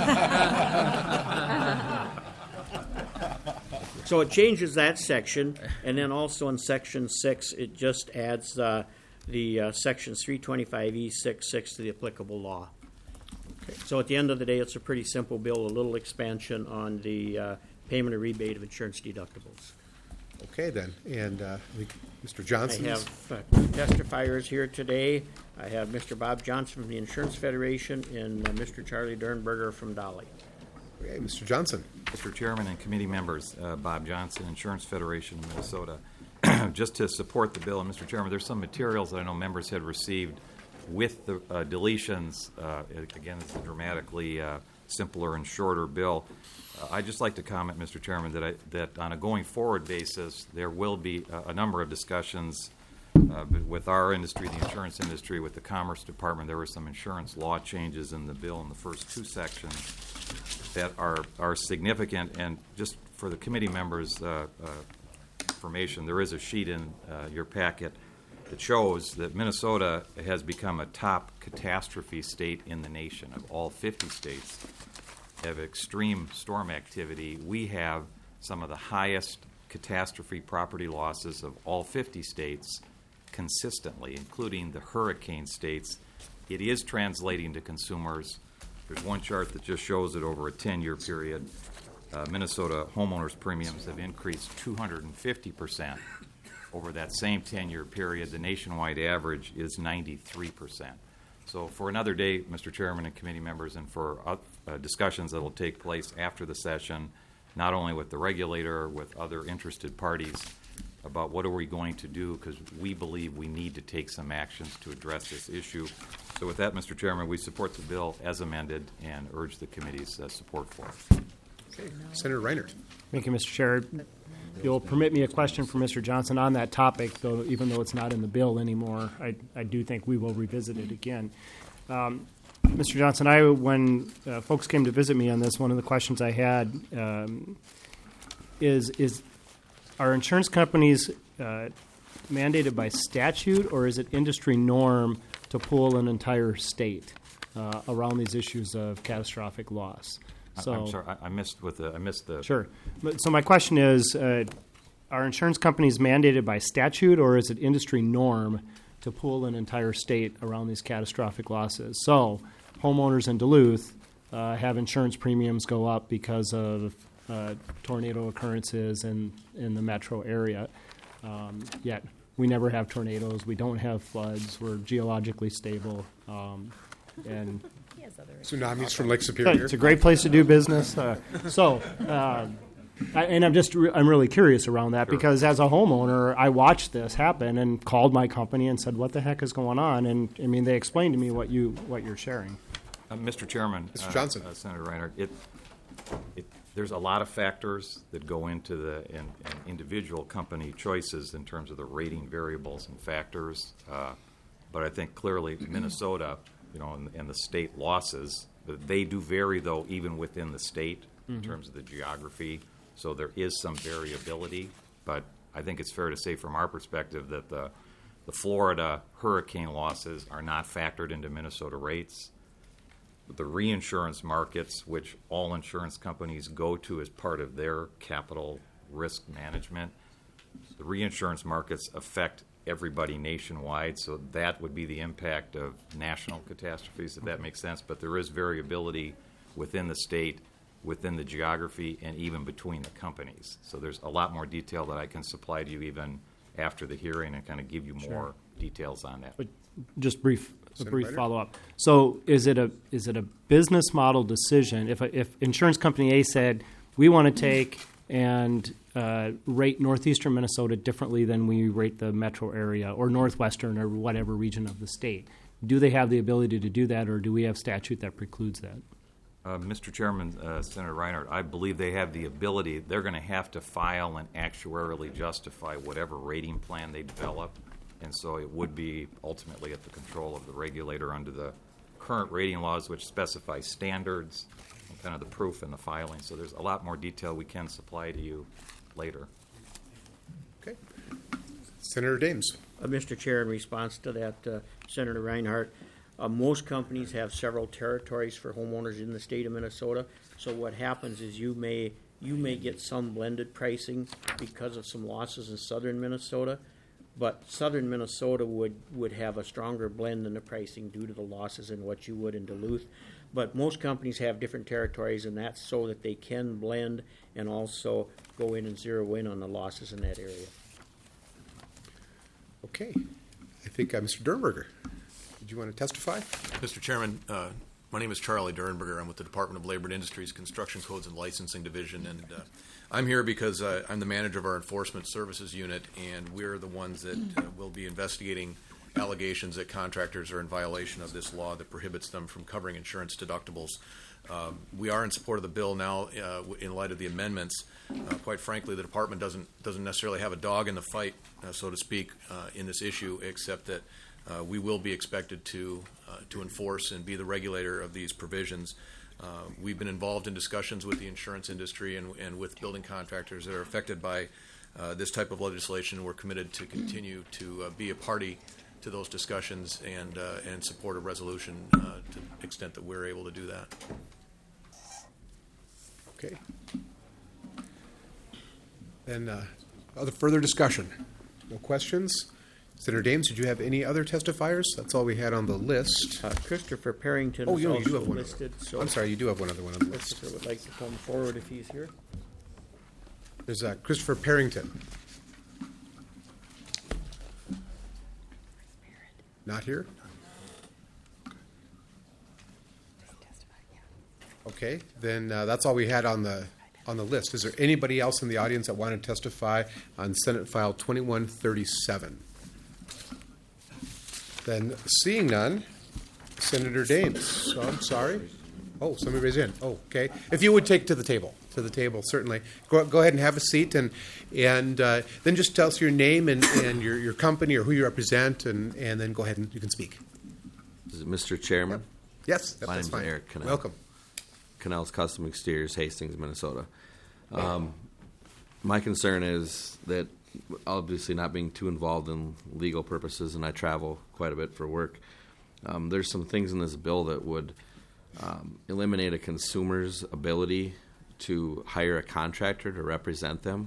So it changes that section, and then also in Section six, it just adds uh, the uh, Sections three twenty-five E six six to the applicable law. Okay. So at the end of the day, it's a pretty simple bill, a little expansion on the uh, payment or rebate of insurance deductibles. Okay, then. And uh, I think Mister Johnson. I have uh, two testifiers here today. I have Mister Bob Johnson from the Insurance Federation and uh, Mister Charlie Dernberger from Dolly. Okay, Mister Johnson. Mister Chairman and committee members, uh, Bob Johnson, Insurance Federation of Minnesota. just to support the bill, and Mister Chairman, there's some materials that I know members had received with the uh, deletions. Uh, again, it's a dramatically uh, simpler and shorter bill. Uh, I'd just like to comment, Mister Chairman, that I, that on a going forward basis, there will be a, a number of discussions uh, with our industry, the insurance industry, with the Commerce Department. There were some insurance law changes in the bill in the first two sections that are, are significant. And just for the committee members' uh, uh, information, there is a sheet in uh, your packet that shows that Minnesota has become a top catastrophe state in the nation. Of all fifty states have extreme storm activity, we have some of the highest catastrophe property losses of all fifty states consistently, including the hurricane states. It is translating to consumers. There's one chart that just shows it over a ten-year period. Uh, Minnesota homeowners' premiums have increased two hundred fifty percent over that same ten-year period. The nationwide average is ninety-three percent. So for another day, Mister Chairman and committee members, and for uh, uh, discussions that will take place after the session, not only with the regulator, with other interested parties, about what are we going to do, because we believe we need to take some actions to address this issue. So with that, Mister Chairman, we support the bill as amended and urge the committee's uh, support for it. Okay. Senator Reinert. Thank you, Mister Chair. You'll permit me a question for Mister Johnson on that topic, though, even though it's not in the bill anymore. I, I do think we will revisit it again. Um, Mister Johnson, I, when uh, folks came to visit me on this, one of the questions I had um, is, is are insurance companies uh, mandated by statute, or is it industry norm to pool an entire state uh, around these issues of catastrophic loss? So, I'm sorry, I, I missed with the I missed the. Sure. So my question is, uh, are insurance companies mandated by statute, or is it industry norm to pool an entire state around these catastrophic losses? So homeowners in Duluth uh, have insurance premiums go up because of uh, tornado occurrences in, in the metro area. Um, yet we never have tornadoes. We don't have floods. We're geologically stable. Um, and tsunamis from Lake Superior. It's a great place to do business. Uh, so, uh, I, and I'm just re- I'm really curious around that Sure. because as a homeowner, I watched this happen and called my company and said, "What the heck is going on?" And I mean, they explained to me what you what you're sharing. Uh, Mister Chairman, Mister uh, Johnson, uh, Senator Reinert, it, it, there's a lot of factors that go into the in, in individual company choices in terms of the rating variables and factors. Uh, but I think clearly Minnesota, you know, and, and the state losses, they do vary though even within the state in Mhm. terms of the geography. So there is some variability, but I think it's fair to say from our perspective that the the Florida hurricane losses are not factored into Minnesota rates. The reinsurance markets, which all insurance companies go to as part of their capital risk management, the reinsurance markets affect everybody nationwide, so that would be the impact of national catastrophes, if that makes sense. But there is variability within the state, within the geography, and even between the companies. So there's a lot more detail that I can supply to you even after the hearing and kind of give you more Sure. details on that. But just brief, a Senator brief Ryder? follow up. So, is it a is it a business model decision? If a, if insurance company A said we want to take and uh, rate northeastern Minnesota differently than we rate the metro area or northwestern or whatever region of the state, do they have the ability to do that, or do we have statute that precludes that? Uh, Mister Chairman, uh, Senator Reinert, I believe they have the ability. They're going to have to file and actuarially justify whatever rating plan they develop, and so it would be ultimately at the control of the regulator under the current rating laws, which specify standards and kind of the proof and the filing. So there's a lot more detail we can supply to you later. Okay. Senator Dames. Uh, Mister Chair, in response to that, uh, Senator Reinhardt, uh, most companies have several territories for homeowners in the state of Minnesota. So what happens is you may you may get some blended pricing because of some losses in southern Minnesota, but southern Minnesota would, would have a stronger blend in the pricing due to the losses in what you would in Duluth. But most companies have different territories, and that's so that they can blend and also go in and zero in on the losses in that area. Okay. I think uh, Mister Durnberger, did you want to testify? Mister Chairman, uh, My name is Charlie Dernberger. I'm with the Department of Labor and Industries Construction Codes and Licensing Division, and uh, I'm here because uh, I'm the manager of our Enforcement Services Unit, and we're the ones that uh, will be investigating allegations that contractors are in violation of this law that prohibits them from covering insurance deductibles. Um, we are in support of the bill now uh, in light of the amendments. Uh, quite frankly, the department doesn't doesn't necessarily have a dog in the fight, uh, so to speak, uh, in this issue, except that uh, we will be expected to uh, to enforce and be the regulator of these provisions. Uh, we've been involved in discussions with the insurance industry and, and with building contractors that are affected by uh, this type of legislation. We're committed to continue to uh, be a party to those discussions and uh, and support a resolution uh, to the extent that we're able to do that. Okay. Then, uh, other further discussion? No questions? Senator Dames, did you have any other testifiers? That's all we had on the list. Uh, Christopher Parrington Oh, is you, know, you do also have one. listed. So I'm sorry, you do have one other one on the list. Christopher would like to come forward if he's here. There's uh, Christopher Parrington. Not here? Okay, then uh, that's all we had on the on the list. Is there anybody else in the audience that wanted to testify on Senate File twenty-one thirty-seven? Then, seeing none, Senator Dames. Oh, I'm sorry. Oh, somebody raised their hand. Oh, okay. If you would take to the table, to the table, certainly. Go, go ahead and have a seat, and and uh, then just tell us your name and, and your, your company or who you represent, and, and then go ahead and you can speak. Is it Mister Chairman? Yep. Yes, yep, My that's name is fine. Eric Cannell. Welcome. Cannell's Custom Exteriors, Hastings, Minnesota. Um, my concern is that, obviously not being too involved in legal purposes, and I travel quite a bit for work, um, there's some things in this bill that would um, eliminate a consumer's ability to hire a contractor to represent them.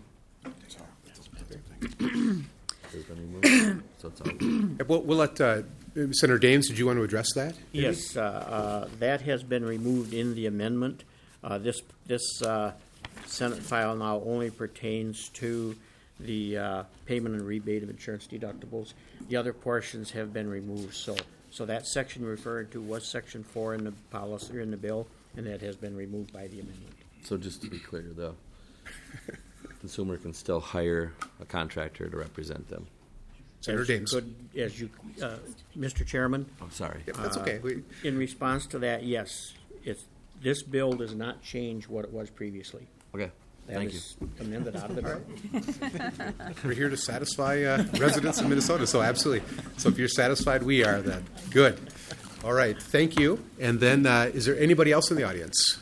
So it's all- We'll, we'll let uh, Senator Dames, did you want to address that? Yes, uh, uh, that has been removed in the amendment. Uh, This, this uh, Senate file now only pertains to the uh, payment and rebate of insurance deductibles. The other portions have been removed, so, so that section referred to was Section four in the policy, or in the bill, and that has been removed by the amendment. So just to be clear, the consumer can still hire a contractor to represent them. Senator As you Dames. could- As you, uh, Mister Chairman? I'm sorry. Yep, that's uh, okay. We- In response to that, yes, it's, this bill does not change what it was previously. Okay, That thank is amended out of the bill. We're here to satisfy uh, residents of Minnesota, so absolutely. So if you're satisfied, we are then. Good. All right, thank you. And then, uh, is there anybody else in the audience?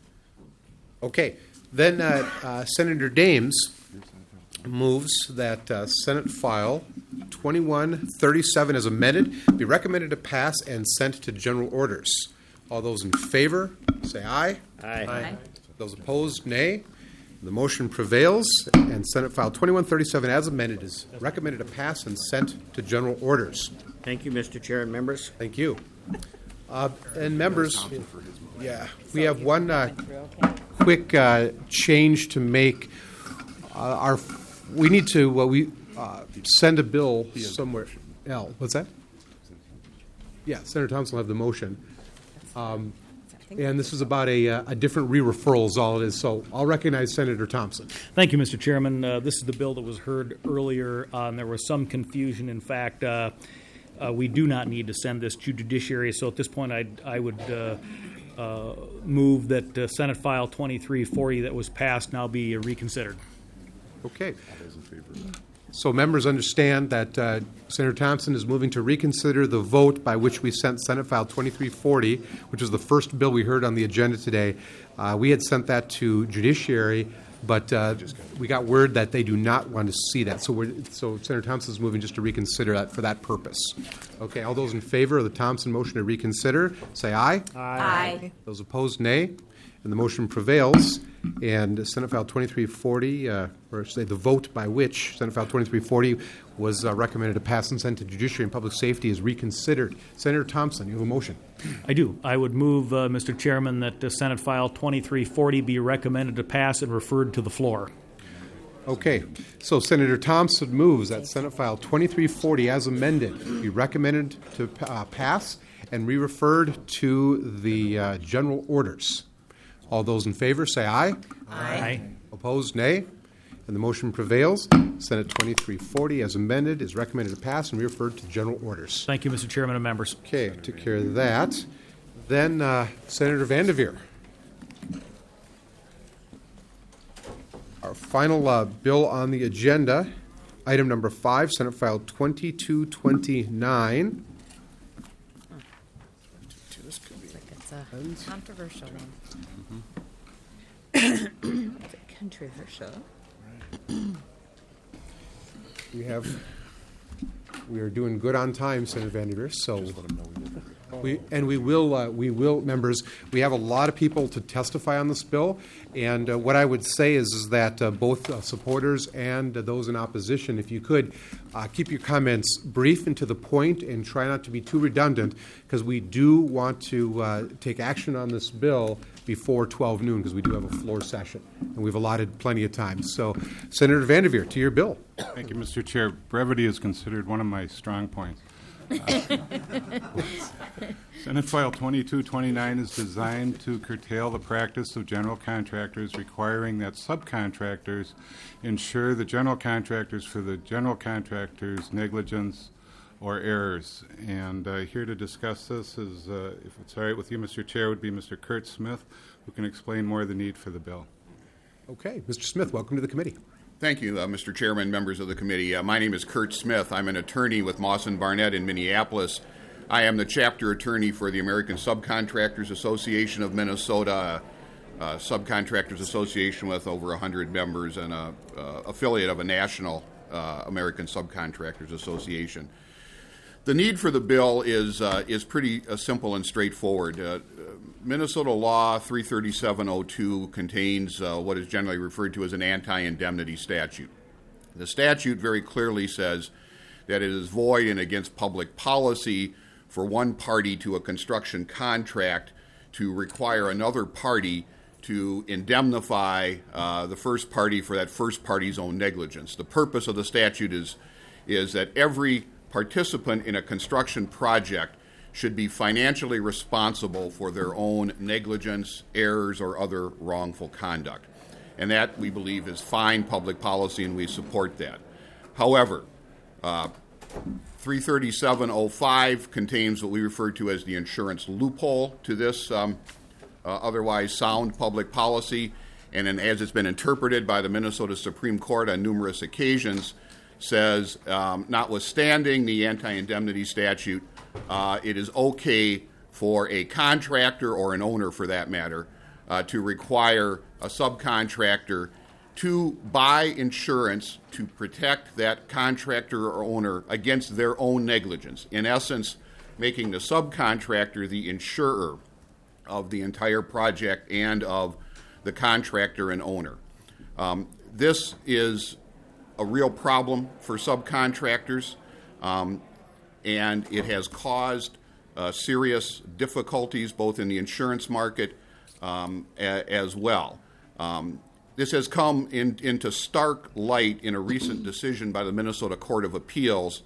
Okay. Then uh, uh, Senator Dames moves that uh, Senate File twenty-one thirty-seven as amended be recommended to pass and sent to general orders. All those in favor, say aye. Aye. Aye. Those opposed, nay. The motion prevails, and Senate File twenty-one thirty-seven as amended is recommended to pass and sent to general orders. Thank you, Mister Chair and members. Thank you. Uh, and members, yeah, we have one uh, quick uh, change to make. Uh, our, we need to well, we uh, send a bill somewhere else. What's that? Yeah, Senator Thompson will have the motion. Um, and this is about a, uh, a different re-referral is all it is. So I'll recognize Senator Thompson. Thank you, Mister Chairman. Uh, this is the bill that was heard earlier. Uh, and there was some confusion. In fact, uh, uh, we do not need to send this to judiciary. So at this point, I'd, I would uh, uh, move that uh, Senate File twenty-three forty that was passed now be reconsidered. Okay. So members understand that uh, Senator Thompson is moving to reconsider the vote by which we sent Senate File twenty-three forty, which was the first bill we heard on the agenda today. Uh, we had sent that to judiciary, but uh, we got word that they do not want to see that. So, we're, so Senator Thompson is moving just to reconsider that for that purpose. Okay, all those in favor of the Thompson motion to reconsider, say aye. Aye. Aye. Those opposed, nay. And the motion prevails. And Senate File twenty-three forty, uh, or say the vote by which Senate File twenty-three forty was uh, recommended to pass and sent to Judiciary and Public Safety is reconsidered. Senator Thompson, you have a motion. I do. I would move, uh, Mister Chairman, that uh, Senate File twenty-three forty be recommended to pass and referred to the floor. Okay. So Senator Thompson moves that Senate File twenty-three forty as amended be recommended to uh, pass and re-referred to the uh, general orders. All those in favor say aye. Aye. Opposed, nay. And the motion prevails. Senate twenty-three forty, as amended, is recommended to pass and referred to general orders. Thank you, Mister Chairman and members. Okay, took care of that. Then uh, Senator Vanderveer. Our final uh, bill on the agenda, item number five, Senate File twenty-two twenty-nine. Looks like it's a controversial one. Mm-hmm. Is it controversial? We have, we are doing good on time, Senator Vanderveer, so. We, and we will, uh, we will, members, we have a lot of people to testify on this bill, and uh, what I would say is, is that uh, both uh, supporters and uh, those in opposition, if you could, uh, keep your comments brief and to the point and try not to be too redundant, because we do want to uh, take action on this bill before twelve noon, because we do have a floor session, and we've allotted plenty of time. So, Senator Vanderveer, to your bill. Thank you, Mister Chair. Brevity is considered one of my strong points. Uh, Senate File twenty-two twenty-nine is designed to curtail the practice of general contractors requiring that subcontractors insure the general contractors for the general contractors' negligence or errors. And uh, here to discuss this is, uh, if it's all right with you, Mister Chair, would be Mister Kurt Smith, who can explain more of the need for the bill. Okay. Mister Smith, welcome to the committee. Thank you, uh, Mister Chairman, members of the committee. Uh, my name is Kurt Smith. I'm an attorney with Moss and Barnett in Minneapolis. I am the chapter attorney for the American Subcontractors Association of Minnesota, a, a subcontractors association with over one hundred members and an uh, affiliate of a national uh, American Subcontractors Association. The need for the bill is uh, is pretty uh, simple and straightforward. Uh, Minnesota law three thirty-seven oh two contains uh, what is generally referred to as an anti-indemnity statute. The statute very clearly says that it is void and against public policy for one party to a construction contract to require another party to indemnify uh, the first party for that first party's own negligence. The purpose of the statute is, is that every participant in a construction project should be financially responsible for their own negligence, errors, or other wrongful conduct. And that, we believe, is fine public policy, and we support that. However, uh, three thirty-seven oh five contains what we refer to as the insurance loophole to this um, uh, otherwise sound public policy, and then as it's been interpreted by the Minnesota Supreme Court on numerous occasions, says, um, notwithstanding the anti-indemnity statute, uh, it is okay for a contractor or an owner, for that matter, uh, to require a subcontractor to buy insurance to protect that contractor or owner against their own negligence. In essence, making the subcontractor the insurer of the entire project and of the contractor and owner. Um, this is a real problem for subcontractors, um, and it has caused uh, serious difficulties both in the insurance market um, a- as well. Um, this has come in, into stark light in a recent decision by the Minnesota Court of Appeals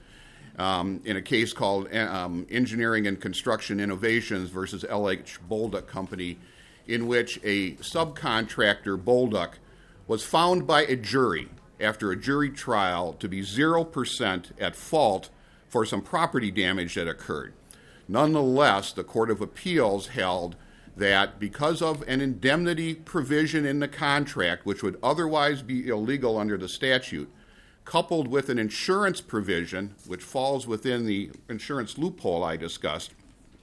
um, in a case called um, Engineering and Construction Innovations versus L H Bolduc Company, in which a subcontractor, Bolduc, was found by a jury after a jury trial to be zero percent at fault for some property damage that occurred. Nonetheless, the Court of Appeals held that because of an indemnity provision in the contract, which would otherwise be illegal under the statute, coupled with an insurance provision, which falls within the insurance loophole I discussed,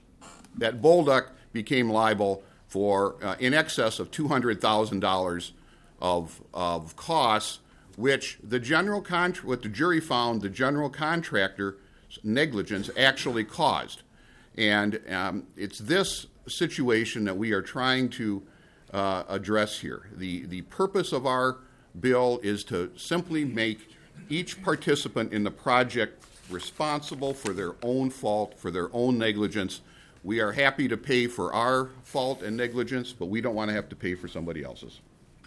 that Bolduc became liable for uh, in excess of two hundred thousand dollars of, of costs, which the general contra- what the jury found the general contractor's negligence actually caused. And um, it's this situation that we are trying to uh, address here. The, the purpose of our bill is to simply make each participant in the project responsible for their own fault, for their own negligence. We are happy to pay for our fault and negligence, but we don't want to have to pay for somebody else's.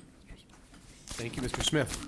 Thank you, Mister Smith.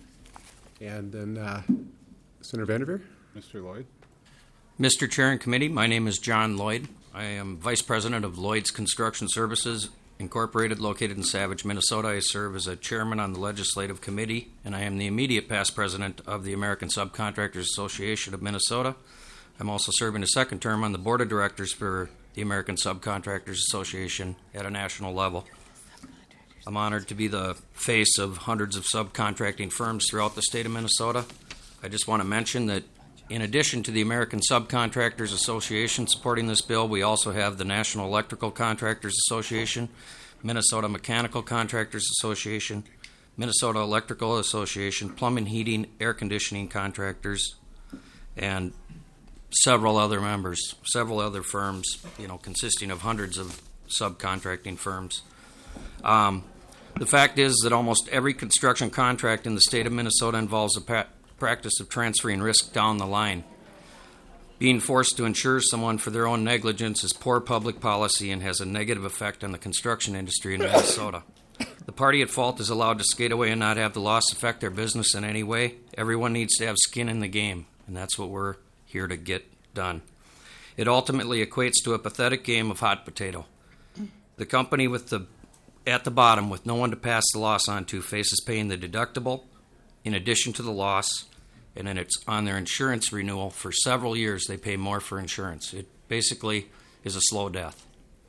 And then uh, Senator Vanderveer. Mister Lloyd. Mister Chair and Committee, my name is John Lloyd. I am Vice President of Lloyd's Construction Services, Incorporated, located in Savage, Minnesota. I serve as a chairman on the Legislative Committee, and I am the immediate past president of the American Subcontractors Association of Minnesota. I'm also serving a second term on the board of directors for the American Subcontractors Association at a national level. I'm honored to be the face of hundreds of subcontracting firms throughout the state of Minnesota. I just want to mention that in addition to the American Subcontractors Association supporting this bill, we also have the National Electrical Contractors Association, Minnesota Mechanical Contractors Association, Minnesota Electrical Association, Plumbing, Heating, Air Conditioning Contractors, and several other members, several other firms, you know, consisting of hundreds of subcontracting firms. Um, the fact is that almost every construction contract in the state of Minnesota involves a pa- practice of transferring risk down the line. Being forced to insure someone for their own negligence is poor public policy and has a negative effect on the construction industry in Minnesota. The party at fault is allowed to skate away and not have the loss affect their business in any way. Everyone needs to have skin in the game, and that's what we're here to get done. It ultimately equates to a pathetic game of hot potato. The company with the at the bottom with no one to pass the loss on to faces paying the deductible in addition to the loss, and then it's on their insurance renewal for several years they pay more for insurance. It basically is a slow death.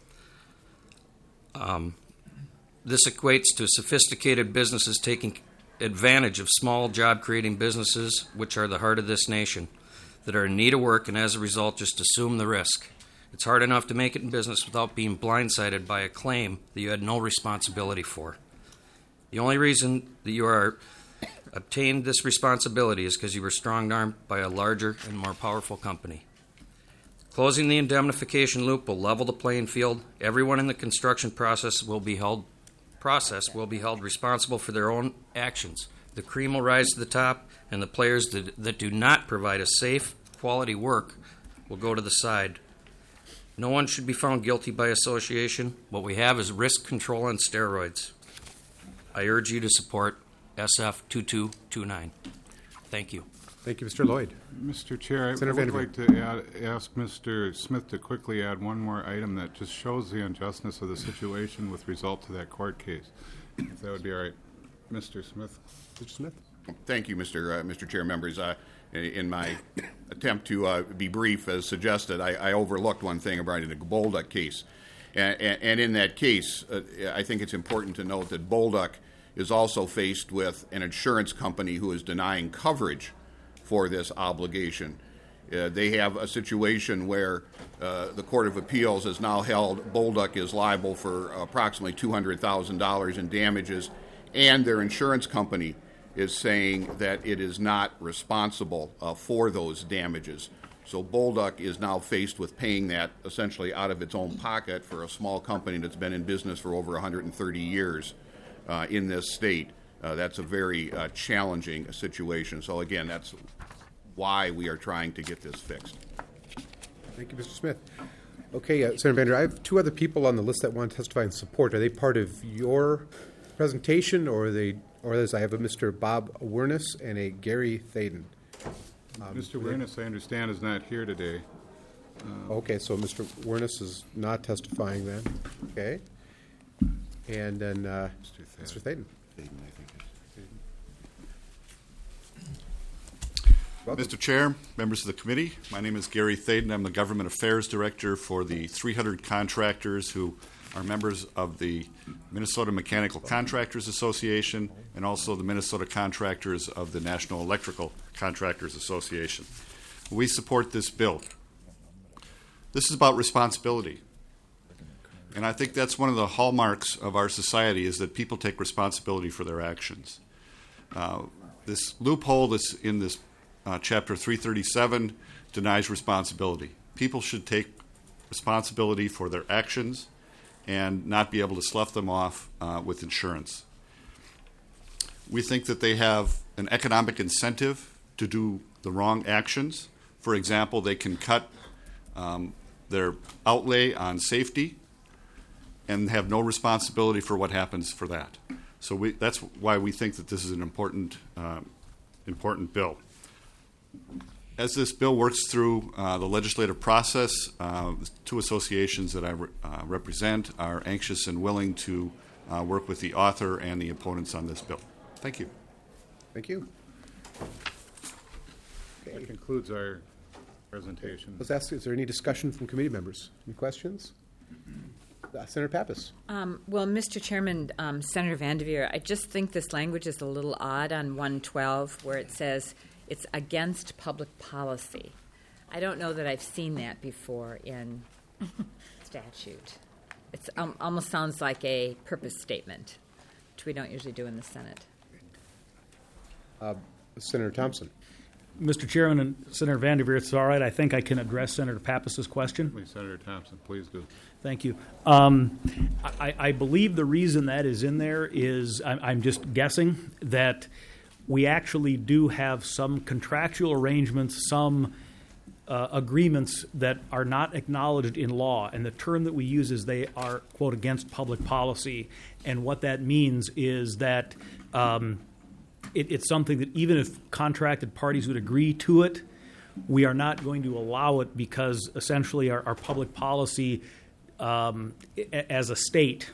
Um, this equates to sophisticated businesses taking advantage of small job-creating businesses, which are the heart of this nation, that are in need of work and as a result just assume the risk. It's hard enough to make it in business without being blindsided by a claim that you had no responsibility for. The only reason that you are obtained this responsibility is because you were strong-armed by a larger and more powerful company. Closing the indemnification loop will level the playing field. Everyone in the construction process will be held process will be held responsible for their own actions. The cream will rise to the top, and the players that, that do not provide a safe, quality work will go to the side. No one should be found guilty by association. What we have is risk control on steroids. I urge you to support S F two two two nine. Thank you. Thank you, Mister Lloyd. Mister Chair, I Senator would Vanderbeek. like to add, ask Mister Smith to quickly add one more item that just shows the unjustness of the situation with result to that court case. If that would be all right. Mister Smith. Mister Smith. Thank you, Mister Uh, Mister Chair, members. Uh, in my attempt to uh, be brief, as suggested, I, I overlooked one thing about the Bolduc case. And, and, and in that case, uh, I think it's important to note that Bolduc is also faced with an insurance company who is denying coverage for this obligation. Uh, they have a situation where uh, the Court of Appeals has now held Bolduc is liable for approximately two hundred thousand dollars in damages, and their insurance company is saying that it is not responsible uh, for those damages. So Bolduc is now faced with paying that essentially out of its own pocket for a small company that's been in business for over one hundred thirty years uh, in this state. Uh, that's a very uh, challenging situation. So again, that's why we are trying to get this fixed. Thank you, Mister Smith. Okay, uh, Senator Vander, I have two other people on the list that want to testify in support. Are they part of your presentation, or are they, or as I have a Mister Bob Wernes and a Gary Thaden? Um, Mister Wernes, I understand, is not here today. Uh, okay, so Mister Wernes is not testifying then. Okay. And then uh, Mister Thaden. Mister Chair, members of the committee, my name is Gary Thaden. I'm the Government Affairs Director for the three hundred contractors who are members of the Minnesota Mechanical Contractors Association and also the Minnesota Contractors of the National Electrical Contractors Association. We support this bill. This is about responsibility. And I think that's one of the hallmarks of our society, is that people take responsibility for their actions. Uh, this loophole that's in this uh, Chapter three thirty-seven denies responsibility. People should take responsibility for their actions and not be able to slough them off uh, with insurance. We think that they have an economic incentive to do the wrong actions. For example, they can cut um, their outlay on safety and have no responsibility for what happens for that. So we, that's why we think that this is an important, uh, important bill. as this bill works through uh, the legislative process, uh, the two associations that I re- uh, represent are anxious and willing to uh, work with the author and the opponents on this bill. Thank you. Thank you. Okay. That concludes our presentation. Let's ask, is there any discussion from committee members? Any questions? Uh, Senator Pappas. Um, well, Mister Chairman, um, Senator Vanderveer, I just think this language is a little odd on one twelve where it says it's against public policy. I don't know that I've seen that before in statute. It um, almost sounds like a purpose statement, which we don't usually do in the Senate. Uh, Senator Thompson. Mister Chairman and Senator Vanderveer, it's all right. I think I can address Senator Pappas's question. Please, Senator Thompson, please do. Thank you. Um, I, I believe the reason that is in there is, I'm, I'm just guessing, that we actually do have some contractual arrangements, some uh, agreements that are not acknowledged in law. And the term that we use is they are, quote, against public policy. And what that means is that um, it, it's something that even if contracted parties would agree to it, we are not going to allow it because essentially our, our public policy um, as a state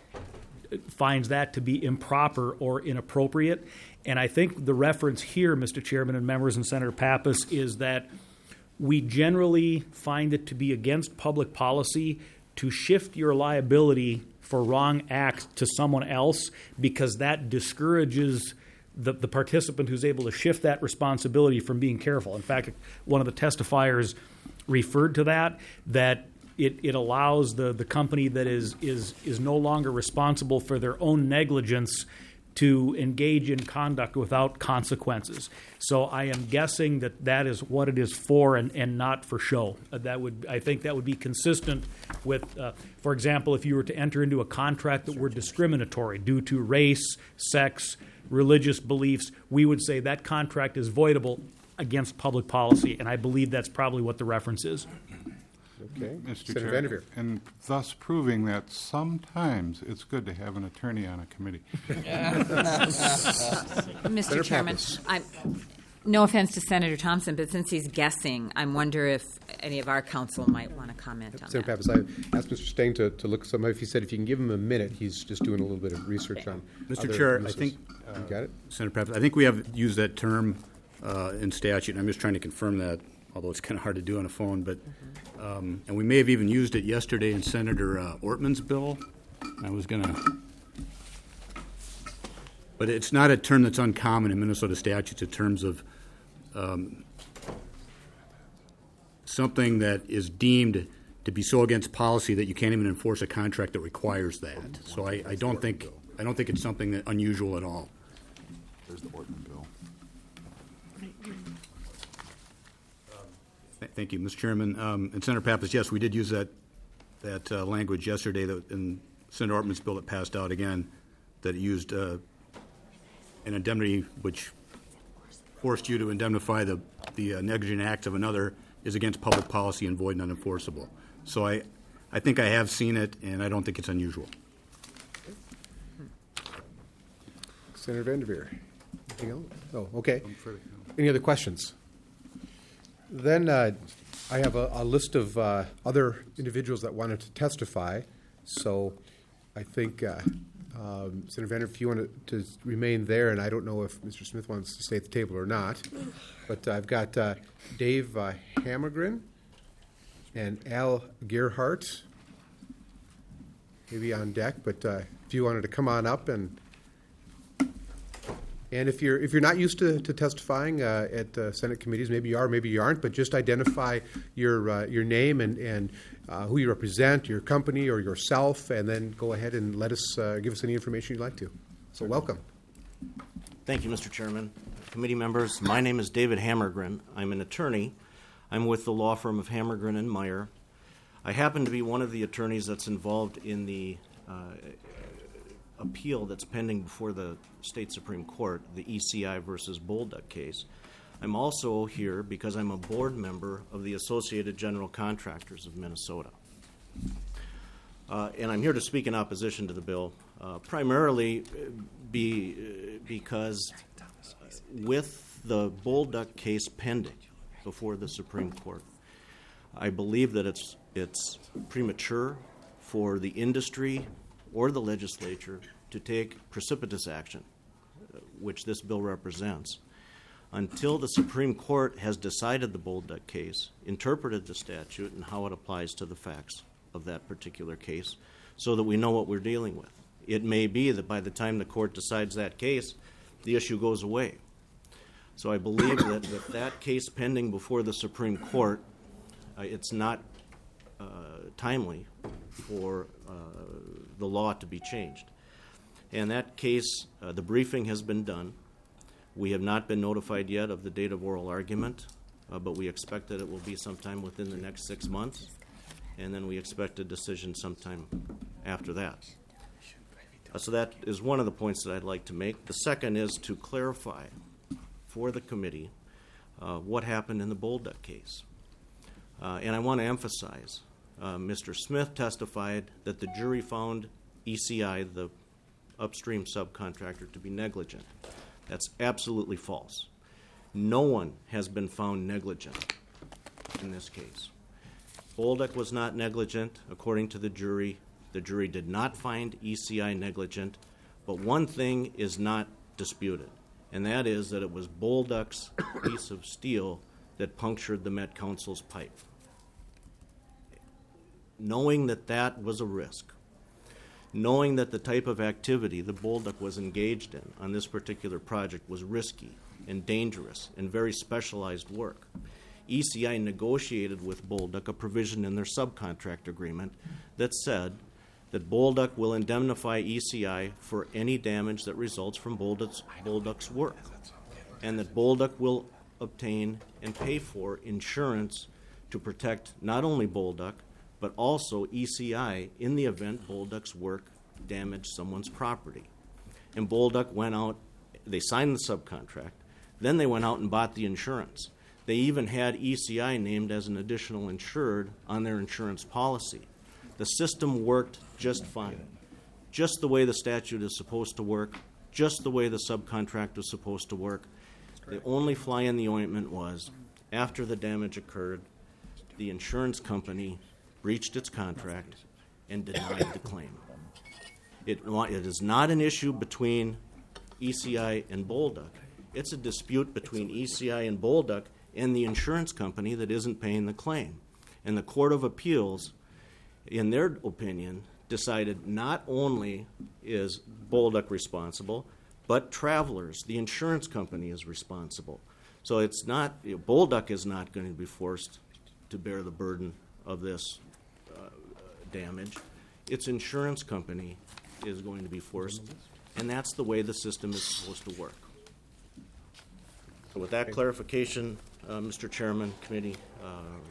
finds that to be improper or inappropriate. And I think the reference here, Mister Chairman and members and Senator Pappas, is that we generally find it to be against public policy to shift your liability for wrong acts to someone else because that discourages the, the participant who's able to shift that responsibility from being careful. In fact, one of the testifiers referred to that, that it, it allows the, the company that is, is, is no longer responsible for their own negligence to engage in conduct without consequences. So I am guessing that that is what it is for and, and not for show. Uh, that would, I think that would be consistent with, uh, for example, if you were to enter into a contract that were discriminatory due to race, sex, religious beliefs, we would say that contract is voidable against public policy, and I believe that's probably what the reference is. Okay. Mister Senator Chair, Vanderveer. and thus proving that sometimes it's good to have an attorney on a committee. Mister Senator Chairman, Pappas. I'm, no offense to Senator Thompson, but since he's guessing, I wonder if any of our council might want to comment on Senator that. Pappas, I asked Mister Stang to, to look some. If he said if you can give him a minute, he's just doing a little bit of research on. Mister other Chair, I uses. think Uh, you got it. Senator Pappas, I think we have used that term uh, in statute, and I'm just trying to confirm that, although it's kind of hard to do on a phone. But um, and we may have even used it yesterday in Senator uh, Ortman's bill. I was going to, but it's not a term that's uncommon in Minnesota statutes in terms of um, something that is deemed to be so against policy that you can't even enforce a contract that requires that. So I, I don't think I don't think it's something that unusual at all. There's the Ortman bill. Th- Thank you, Mister Chairman. Um, and Senator Pappas, yes, we did use that that uh, language yesterday that in Senator Ortman's bill that passed out again, that it used uh, an indemnity which forced you to indemnify the, the uh, negligent act of another is against public policy and void and unenforceable. So I, I think I have seen it, and I don't think it's unusual. Senator Vanderveer. Anything else? Oh, okay. Any other questions? Then uh, I have a, a list of uh, other individuals that wanted to testify. So I think, uh, um, Senator Vanderveer, if you want to, to remain there, and I don't know if Mister Smith wants to stay at the table or not, but I've got uh, Dave uh, Hammergren and Al Gerhardt maybe on deck, but uh, if you wanted to come on up and And if you're if you're not used to, to testifying uh, at uh, Senate committees, maybe you are, maybe you aren't, but just identify your uh, your name and and uh, who you represent, your company or yourself, and then go ahead and let us uh, give us any information you'd like to. So welcome. Thank you, Mister Chairman. Committee members, my name is David Hammergren. I'm an attorney. I'm with the law firm of Hammergren and Meyer. I happen to be one of the attorneys that's involved in the uh, appeal that's pending before the State Supreme Court, the E C I versus Bolduc case. I'm also here because I'm a board member of the Associated General Contractors of Minnesota. Uh, and I'm here to speak in opposition to the bill, uh, primarily be, uh, because with the Bolduc case pending, before the Supreme Court. I believe that it's it's premature for the industry or the legislature to take precipitous action, which this bill represents, until the Supreme Court has decided the Bolduc case, interpreted the statute, and how it applies to the facts of that particular case, so that we know what we're dealing with. It may be that by the time the court decides that case, the issue goes away. So I believe that with that case pending before the Supreme Court, uh, it's not uh, timely for uh, the law to be changed. In that case, uh, the briefing has been done. We have not been notified yet of the date of oral argument, uh, but we expect that it will be sometime within the next six months, and then we expect a decision sometime after that. Uh, so that is one of the points that I'd like to make. The second is to clarify for the committee uh, what happened in the Bolduc case. Uh, and I want to emphasize, uh, Mister Smith testified that the jury found E C I, the upstream subcontractor, to be negligent. That's absolutely false. No one has been found negligent in this case. Bolduc was not negligent, according to the jury. The jury did not find E C I negligent, but one thing is not disputed, and that is that it was Bolduc's piece of steel that punctured the Met Council's pipe. Knowing that that was a risk, knowing that the type of activity the Bolduc was engaged in on this particular project was risky and dangerous and very specialized work, E C I negotiated with Bolduc a provision in their subcontract agreement that said that Bolduc will indemnify E C I for any damage that results from Bolduc's, Bolduc's work, and that Bolduc will obtain and pay for insurance to protect not only Bolduc, but also E C I in the event Bolduc's work damaged someone's property. And Bolduc went out, they signed the subcontract, then they went out and bought the insurance. They even had E C I named as an additional insured on their insurance policy. The system worked just fine, just the way the statute is supposed to work, just the way the subcontract was supposed to work. The only fly in the ointment was, after the damage occurred, the insurance company breached its contract and denied the claim. It, it is not an issue between E C I and Bolduc. It's a dispute between E C I and Bolduc and the insurance company that isn't paying the claim. And the Court of Appeals, in their opinion, decided not only is Bolduc responsible, but Travelers, the insurance company, is responsible. So it's not, you know, Bolduc is not going to be forced to bear the burden of this uh, damage. Its insurance company is going to be forced, and that's the way the system is supposed to work. So with that clarification, uh, Mister Chairman, committee, uh,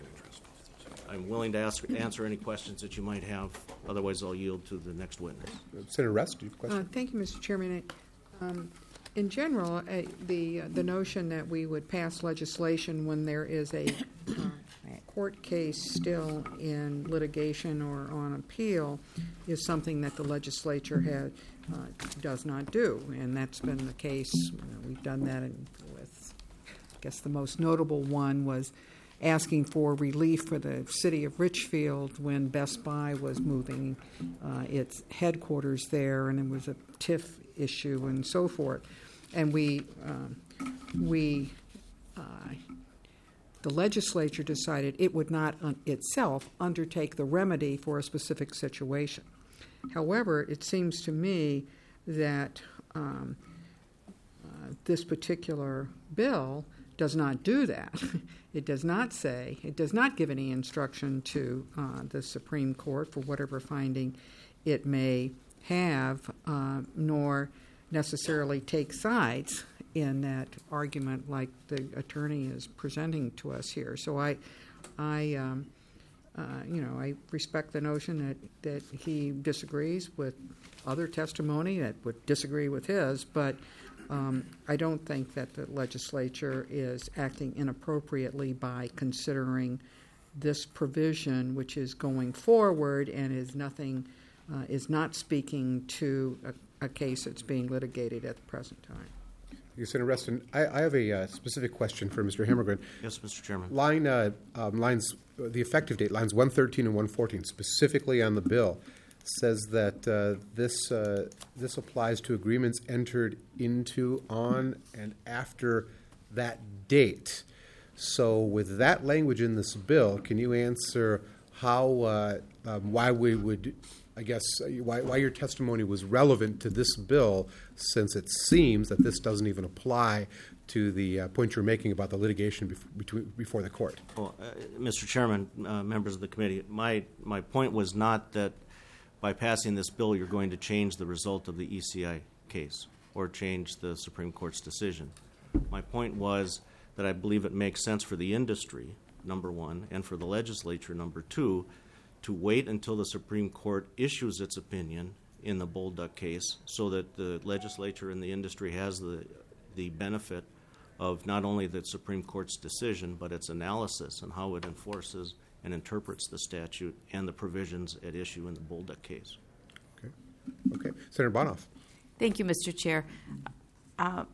I'm willing to ask, answer any questions that you might have. Otherwise, I'll yield to the next witness. Senator Rest, do you have a question? Uh, thank you, Mister Chairman. Um, in general, uh, the uh, the notion that we would pass legislation when there is a uh, court case still in litigation or on appeal is something that the legislature had, uh, does not do, and that's been the case. You know, we've done that in, with, I guess the most notable one was asking for relief for the city of Richfield when Best Buy was moving uh, its headquarters there, and it was a T I F issue and so forth. And we, um, we, uh, the legislature decided it would not un- itself undertake the remedy for a specific situation. However, it seems to me that um, uh, this particular bill does not do that. It does not say, it does not give any instruction to uh, the Supreme Court for whatever finding it may have, uh, nor necessarily take sides in that argument like the attorney is presenting to us here. So I, I, um, uh, you know, I respect the notion that, that he disagrees with other testimony that would disagree with his, but um, I don't think that the legislature is acting inappropriately by considering this provision, which is going forward and is nothing, uh, is not speaking to a, a case that's being litigated at the present time. you, Senator Reston. I, I have a uh, specific question for Mister Hammergren. Yes, Mister Chairman. Line uh, um, lines, the effective date, lines one thirteen and one fourteen, specifically on the bill, says that uh, this uh, this applies to agreements entered into on and after that date. So, with that language in this bill, can you answer how uh, um, why we would, I guess, why why your testimony was relevant to this bill, since it seems that this doesn't even apply to the uh, point you're making about the litigation bef- between, before the court? Well, uh, Mister Chairman, uh, members of the committee, my my point was not that by passing this bill you're going to change the result of the E C I case or change the Supreme Court's decision. My point was that I believe it makes sense for the industry, number one, and for the legislature, number two, to wait until the Supreme Court issues its opinion in the Bull Duck case so that the legislature and the industry has the the benefit of not only the Supreme Court's decision, but its analysis and how it enforces and interprets the statute and the provisions at issue in the Bull Duck case. Okay. Okay. Senator Bonoff. Thank you, Mister Chair. Uh,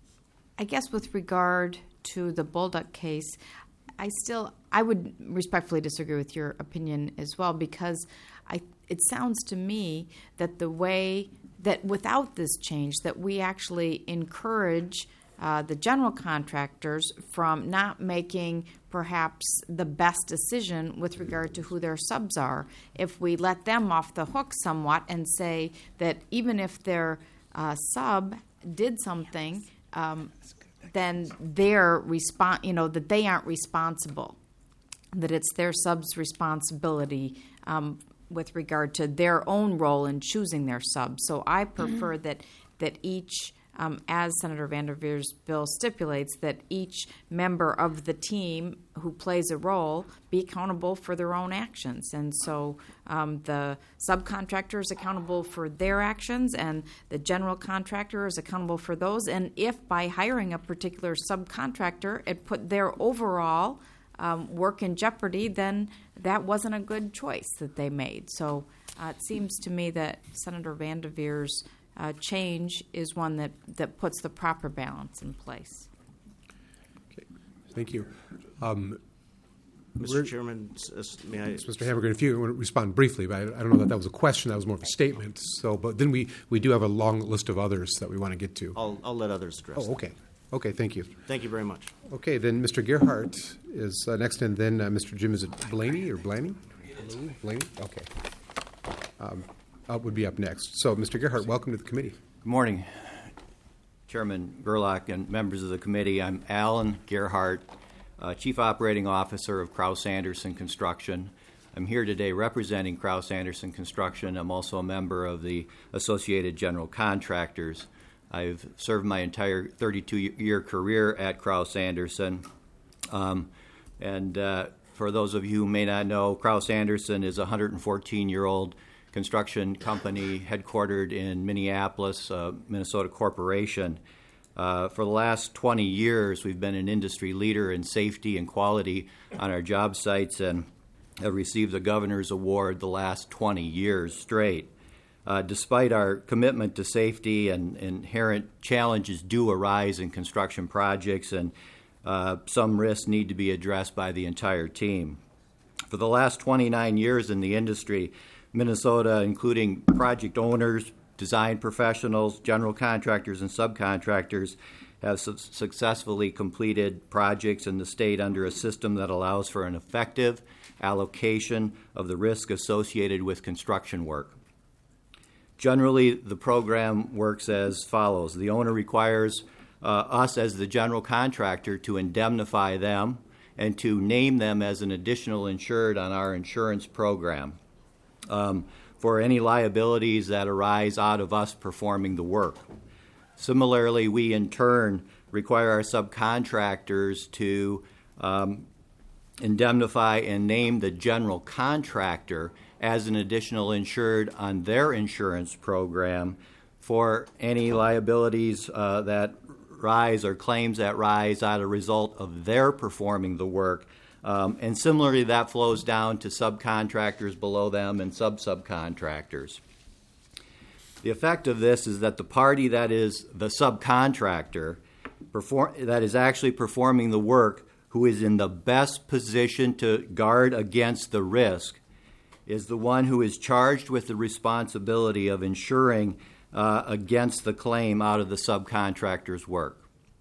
I guess with regard to the Bull Duck case, I still, I would respectfully disagree with your opinion as well, because I, it sounds to me that the way that without this change, that we actually encourage uh, the general contractors from not making perhaps the best decision with regard to who their subs are. If we let them off the hook somewhat and say that even if their uh, sub did something, um, then they're respon- you know, that they aren't responsible, that it's their sub's responsibility um, with regard to their own role in choosing their sub. So I prefer that that each, um, as Senator Vanderveer's bill stipulates, that each member of the team who plays a role be accountable for their own actions. And so um, the subcontractor is accountable for their actions, and the general contractor is accountable for those. And if by hiring a particular subcontractor it put their overall um, work in jeopardy, then that wasn't a good choice that they made. So uh, it seems to me that Senator Vanderveer's uh, change is one that, that puts the proper balance in place. Okay. Thank you. Um, Mister Chairman, may I? Mister Hammergren, if you want to respond briefly, but I, I don't know that that was a question, that was more of a statement. So, but then we, we do have a long list of others that we want to get to. I'll, I'll let others address. Oh, okay. Okay, thank you. Thank you very much. Okay, then Mister Gerhardt is uh, next, and then uh, Mister Jim, is it Blaney or Blaney? Blaney? Okay. Um, uh, would be up next. So, Mister Gerhardt, welcome to the committee. Good morning, Chairman Gerlach and members of the committee. I'm Alan Gerhardt, uh, Chief Operating Officer of Kraus Anderson Construction. I'm here today representing Kraus Anderson Construction. I'm also a member of the Associated General Contractors. I've served my entire thirty-two year career at Kraus Anderson. Um, and uh, for those of you who may not know, Kraus Anderson is a one hundred fourteen year old construction company headquartered in Minneapolis, uh, Minnesota Corporation. Uh, for the last twenty years, we've been an industry leader in safety and quality on our job sites and have received the Governor's Award the last twenty years straight. Uh, despite our commitment to safety, and inherent challenges do arise in construction projects, and uh, some risks need to be addressed by the entire team. For the last twenty-nine years in the industry, Minnesota, including project owners, design professionals, general contractors, and subcontractors, have su- successfully completed projects in the state under a system that allows for an effective allocation of the risk associated with construction work. Generally, the program works as follows. The owner requires uh, us as the general contractor to indemnify them and to name them as an additional insured on our insurance program um, for any liabilities that arise out of us performing the work. Similarly, we in turn require our subcontractors to um, indemnify and name the general contractor as an additional insured on their insurance program for any liabilities uh, that rise or claims that rise as a result of their performing the work. Um, and similarly, that flows down to subcontractors below them and sub-subcontractors. The effect of this is that the party that is the subcontractor perform, that is actually performing the work, who is in the best position to guard against the risk, is the one who is charged with the responsibility of ensuring uh, against the claim out of the subcontractor's work.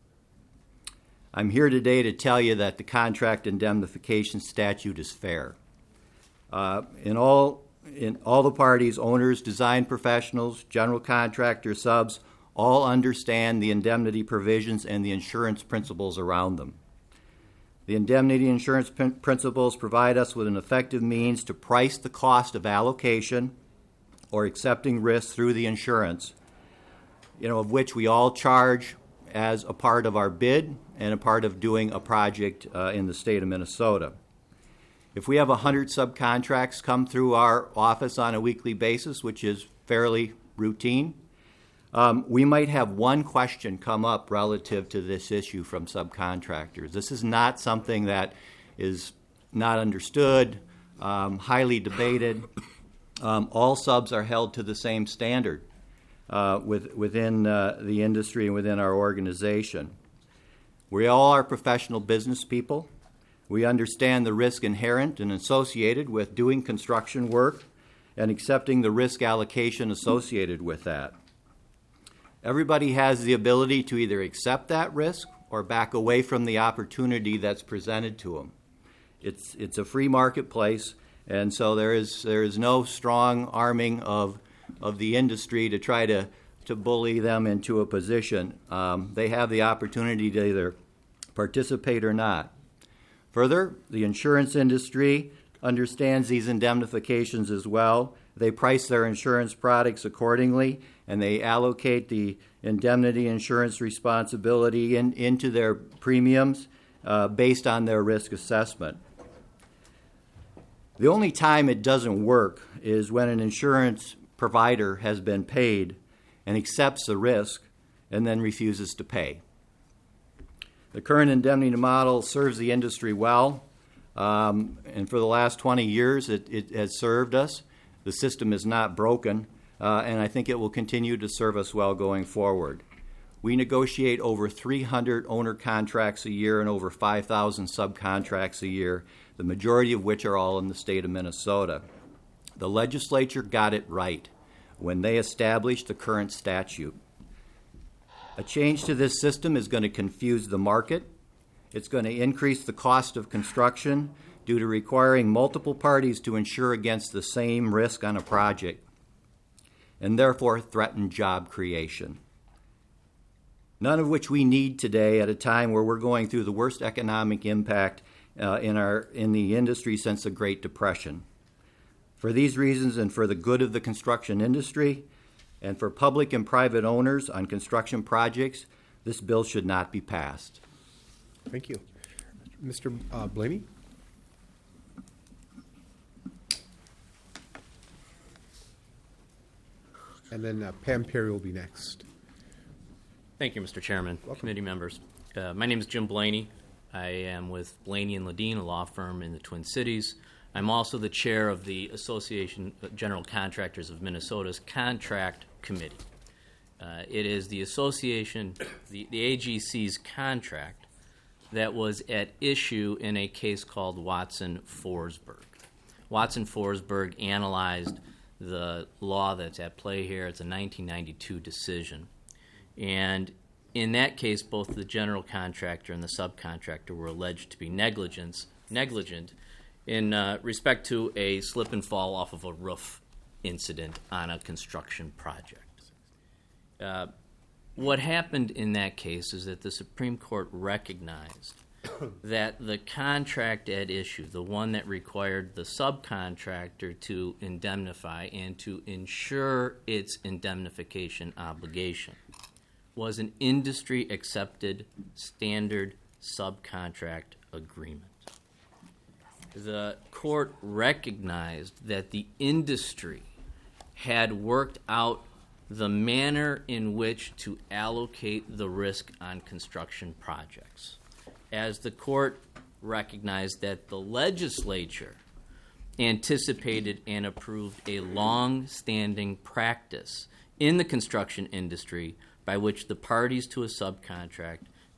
I'm here today to tell you that the contract indemnification statute is fair. Uh, in all in all the parties, owners, design professionals, general contractor, subs, all understand the indemnity provisions and the insurance principles around them. The indemnity insurance pr- principles provide us with an effective means to price the cost of allocation or accepting risk through the insurance, you know, of which we all charge as a part of our bid and a part of doing a project uh, in the state of Minnesota. If we have one hundred subcontracts come through our office on a weekly basis, which is fairly routine, um, we might have one question come up relative to this issue from subcontractors. This is not something that is not understood, um, highly debated. Um, all subs are held to the same standard uh, with, within uh, the industry and within our organization. We all are professional business people. We understand the risk inherent and associated with doing construction work and accepting the risk allocation associated with that. Everybody has the ability to either accept that risk or back away from the opportunity that's presented to them. It's, it's a free marketplace, and so there is, there is no strong arming of, of the industry to try to, to bully them into a position. Um, they have the opportunity to either participate or not. Further, the insurance industry understands these indemnifications as well. They price their insurance products accordingly, and they allocate the indemnity insurance responsibility in, into their premiums uh, based on their risk assessment. The only time it doesn't work is when an insurance provider has been paid and accepts the risk and then refuses to pay. The current indemnity model serves the industry well, um, and for the last twenty years it, it has served us. The system is not broken, uh, and I think it will continue to serve us well going forward. We negotiate over three hundred owner contracts a year and over five thousand subcontracts a year, the majority of which are all in the state of Minnesota. The legislature got it right when they established the current statute. A change to this system is going to confuse the market. It's going to increase the cost of construction due to requiring multiple parties to insure against the same risk on a project, and therefore threaten job creation. None of which we need today at a time where we're going through the worst economic impact uh, in our in the industry since the Great Depression. For these reasons and for the good of the construction industry, and for public and private owners on construction projects, this bill should not be passed. Thank you. Mister Uh, Blaney? And then uh, Pam Perry will be next. Thank you, Mister Chairman, committee members. Uh, my name is Jim Blaney. I am with Blaney and Ledeen, a law firm in the Twin Cities. I'm also the chair of the Association of General Contractors of Minnesota's Contract Committee. Uh, it is the association, the, the A G C's contract that was at issue in a case called Watson-Forsberg. Watson-Forsberg analyzed the law that's at play here. It's a nineteen ninety-two decision. And in that case, both the general contractor and the subcontractor were alleged to be negligence, negligent in uh, respect to a slip and fall off of a roof incident on a construction project. Uh, what happened in that case is that the Supreme Court recognized that the contract at issue, the one that required the subcontractor to indemnify and to ensure its indemnification obligation, was an industry-accepted standard subcontract agreement. The court recognized that the industry had worked out the manner in which to allocate the risk on construction projects. As the court recognized that the legislature anticipated and approved a long-standing practice in the construction industry by which the parties to a subcontract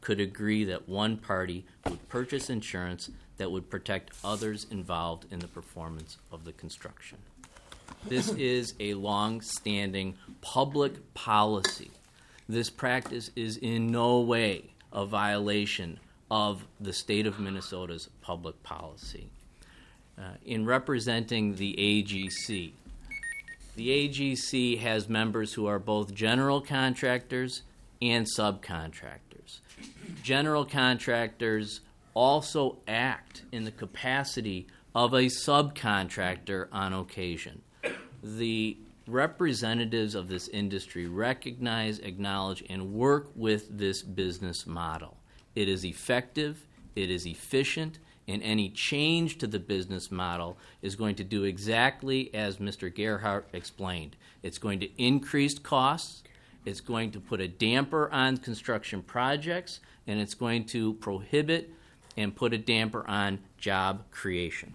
could agree that one party would purchase insurance that would protect others involved in the performance of the construction. This is a long-standing public policy. This practice is in no way a violation of the state of Minnesota's public policy. Uh, in representing the A G C, the A G C has members who are both general contractors and subcontractors. General contractors also act in the capacity of a subcontractor on occasion. The representatives of this industry recognize, acknowledge, and work with this business model. It is effective, it is efficient, and any change to the business model is going to do exactly as Mister Gerhardt explained. It's going to increase costs, it's going to put a damper on construction projects, and it's going to prohibit and put a damper on job creation.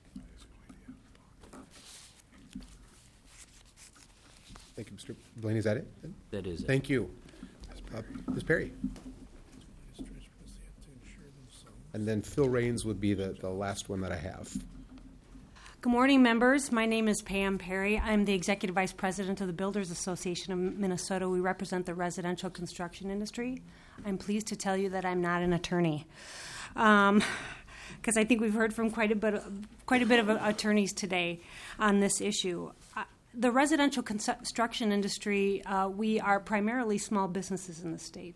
Thank you, Mister Blaney. Is that it? That is it. Thank you. Uh, Miz Perry. And then Phil Raines would be the, the last one that I have. Good morning, members. My name is Pam Perry. I'm the Executive Vice President of the Builders Association of Minnesota. We represent the residential construction industry. I'm pleased to tell you that I'm not an attorney, because um, I think we've heard from quite a bit, of, quite a bit of attorneys today on this issue. Uh, the residential construction industry, uh, we are primarily small businesses in the state.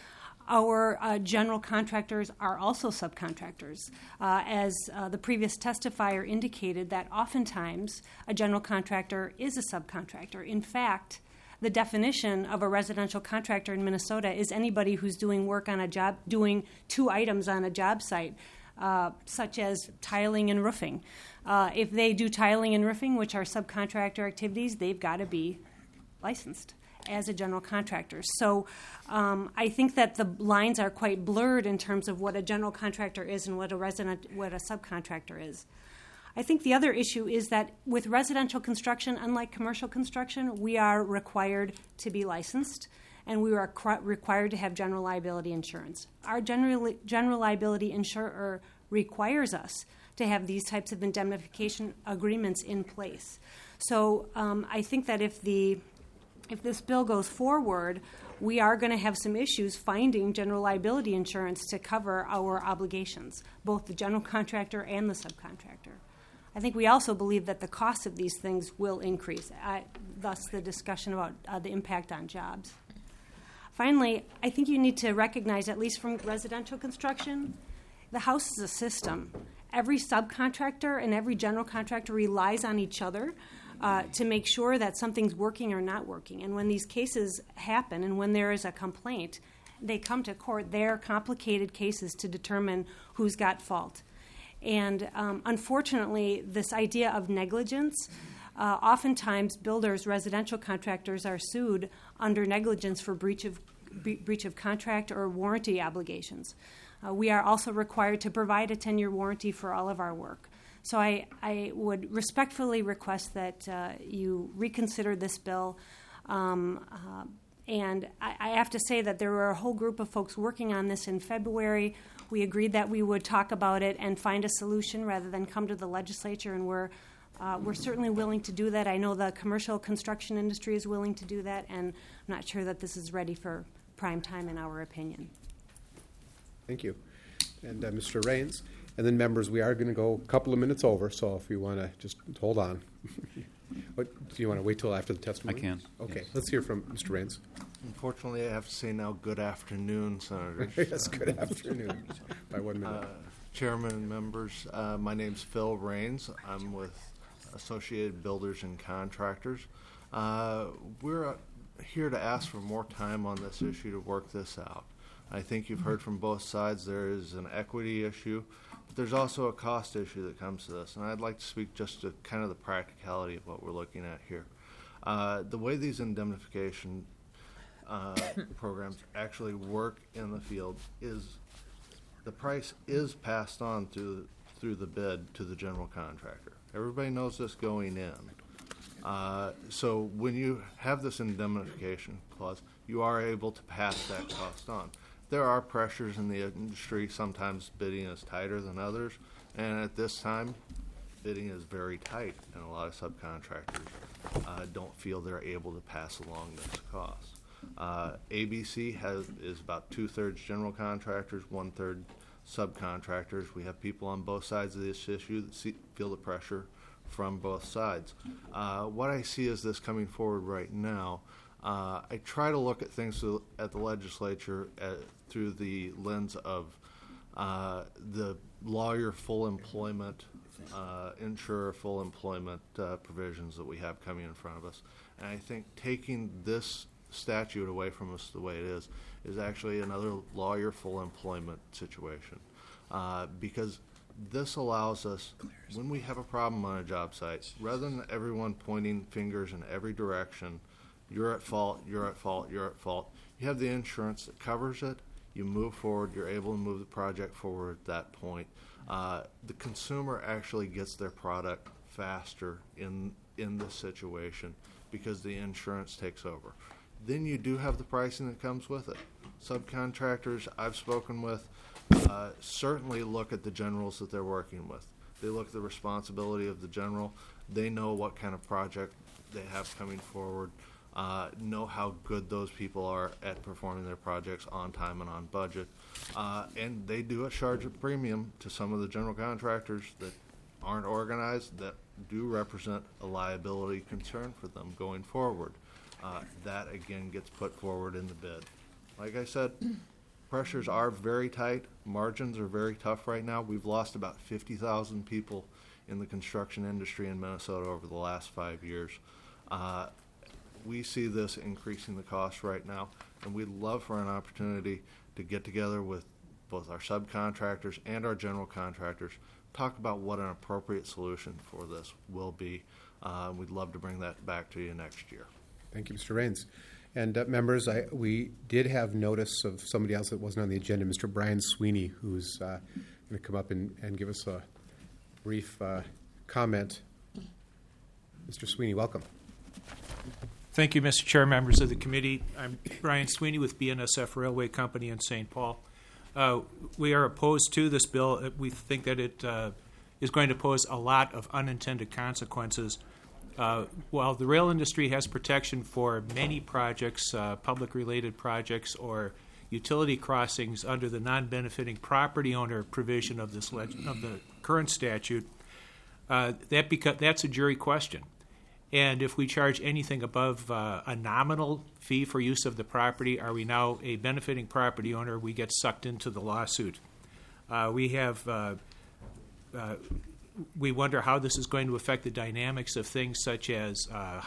Our uh, general contractors are also subcontractors. Uh, as uh, the previous testifier indicated, that oftentimes a general contractor is a subcontractor. In fact, the definition of a residential contractor in Minnesota is anybody who's doing work on a job, doing two items on a job site, uh, such as tiling and roofing. Uh, if they do tiling and roofing, which are subcontractor activities, they've got to be licensed as a general contractor. So um, I think that the lines are quite blurred in terms of what a general contractor is and what a resident, what a subcontractor is. I think the other issue is that with residential construction, unlike commercial construction, we are required to be licensed and we are cr- required to have general liability insurance. Our general, general liability insurer requires us to have these types of indemnification agreements in place. So um, I think that if the If this bill goes forward, we are going to have some issues finding general liability insurance to cover our obligations, both the general contractor and the subcontractor. I think we also believe that the cost of these things will increase, uh, thus the discussion about uh, the impact on jobs. Finally, I think you need to recognize, at least from residential construction, the house is a system. Every subcontractor and every general contractor relies on each other Uh, to make sure that something's working or not working. And when these cases happen and when there is a complaint, they come to court. They're complicated cases to determine who's got fault. And um, unfortunately, this idea of negligence, uh, oftentimes builders, residential contractors are sued under negligence for breach of, bre- breach of contract or warranty obligations. Uh, we are also required to provide a ten-year warranty for all of our work. So I, I would respectfully request that uh, you reconsider this bill. Um, uh, and I, I have to say that there were a whole group of folks working on this in February. We agreed that we would talk about it and find a solution rather than come to the legislature, and we're, uh, we're certainly willing to do that. I know the commercial construction industry is willing to do that, and I'm not sure that this is ready for prime time in our opinion. Thank you. And uh, Mister Raines. And then, members, we are going to go a couple of minutes over, so if you want to just hold on. What, do you want to wait till after the testimony? I can. Okay, Yes. let's hear from Mister Raines. Unfortunately, I have to say now good afternoon, Senators. Yes, good afternoon. By one minute. Uh, Chairman and members, uh, my name's Phil Raines. I'm with Associated Builders and Contractors. Uh, we're uh, here to ask for more time on this issue to work this out. I think you've heard from both sides there is an equity issue, but there's also a cost issue that comes to this, and I'd like to speak just to kind of the practicality of what we're looking at here. Uh, the way these indemnification uh, programs actually work in the field is the price is passed on through, through the bid to the general contractor. Everybody knows this going in. Uh, so when you have this indemnification clause, you are able to pass that cost on. there are pressures in the industry. Sometimes bidding is tighter than others, and at this time, bidding is very tight, and a lot of subcontractors uh, don't feel they're able to pass along this cost. Uh, A B C has is about two-thirds general contractors, one-third subcontractors. We have people on both sides of this issue that see, feel the pressure from both sides. Uh, what I see is this coming forward right now. Uh, I try to look at things to, at the legislature at, through the lens of uh, the lawyer full employment, uh, insurer full employment uh, provisions that we have coming in front of us. And I think taking this statute away from us the way it is is actually another lawyer full employment situation, uh, because this allows us, when we have a problem on a job site, rather than everyone pointing fingers in every direction, you're at fault, you're at fault, you're at fault, you have the insurance that covers it, you move forward, you're able to move the project forward at that point. Uh, the consumer actually gets their product faster in in this situation because the insurance takes over. Then you do have the pricing that comes with it. Subcontractors I've spoken with uh, certainly look at the generals that they're working with. They look at the responsibility of the general. They know what kind of project they have coming forward, uh, know how good those people are at performing their projects on time and on budget. Uh, and they do charge a premium to some of the general contractors that aren't organized, that do represent a liability concern for them going forward. Uh, that, again, gets put forward in the bid. Like I said, pressures are very tight. Margins are very tough right now. We've lost about fifty thousand people in the construction industry in Minnesota over the last five years. Uh, we see this increasing the cost right now, and we'd love for an opportunity to get together with both our subcontractors and our general contractors, talk about what an appropriate solution for this will be. Uh, we'd love to bring that back to you next year. Thank you, Mister Raines. And uh, members, I, we did have notice of somebody else that wasn't on the agenda, Mister Brian Sweeney, who's uh, going to come up and, and give us a brief uh, comment. Mister Sweeney, welcome. Thank you, Mister Chair, members of the committee. I'm Brian Sweeney with B N S F Railway Company in Saint Paul. Uh, we are opposed to this bill. We think that it uh, is going to pose a lot of unintended consequences. Uh, while the rail industry has protection for many projects, uh, public-related projects or utility crossings under the non-benefiting property owner provision of this leg- of the current statute, uh, that beca- that's a jury question. And if we charge anything above uh, a nominal fee for use of the property, are we now a benefiting property owner? We get sucked into the lawsuit. Uh, we have. Uh, uh, We wonder how this is going to affect the dynamics of things such as uh,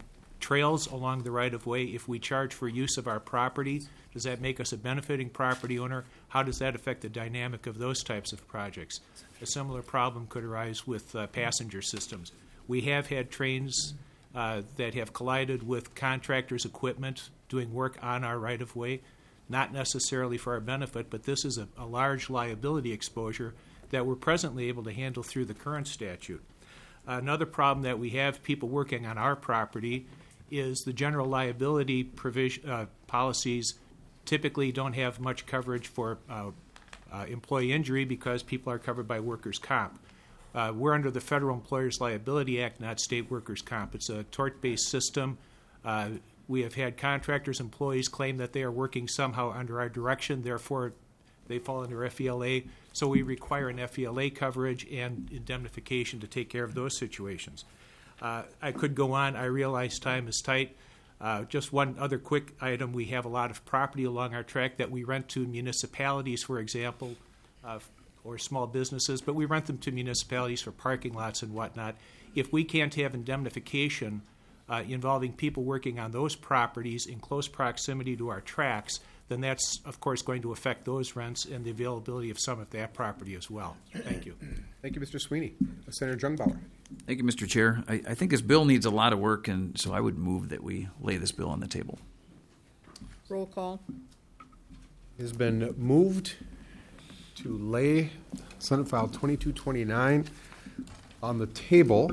trails along the right-of-way. If we charge for use of our property, does that make us a benefiting property owner? How does that affect the dynamic of those types of projects? A similar problem could arise with uh, passenger systems. We have had trains uh, that have collided with contractors' equipment doing work on our right-of-way, not necessarily for our benefit, but this is a, a large liability exposure that we're presently able to handle through the current statute. Another problem that we have people working on our property is the general liability provision, uh, policies typically don't have much coverage for uh, uh, employee injury because people are covered by workers' comp. Uh, we're under the Federal Employers Liability Act, not state workers' comp. It's a tort-based system. Uh, we have had contractors' employees claim that they are working somehow under our direction, therefore they fall under F E L A, so we require an F E L A coverage and indemnification to take care of those situations. Uh, I could go on. I realize time is tight. Uh, just one other quick item. We have a lot of property along our track that we rent to municipalities, for example, uh, or small businesses, but we rent them to municipalities for parking lots and whatnot. If we can't have indemnification uh, involving people working on those properties in close proximity to our tracks, then that's, of course, going to affect those rents and the availability of some of that property as well. Thank you. Thank you, Mister Sweeney. Senator Jungbauer. Thank you, Mister Chair. I, I think this bill needs a lot of work, and so I would move that we lay this bill on the table. Roll call. It has been moved to lay Senate File twenty-two twenty-nine on the table.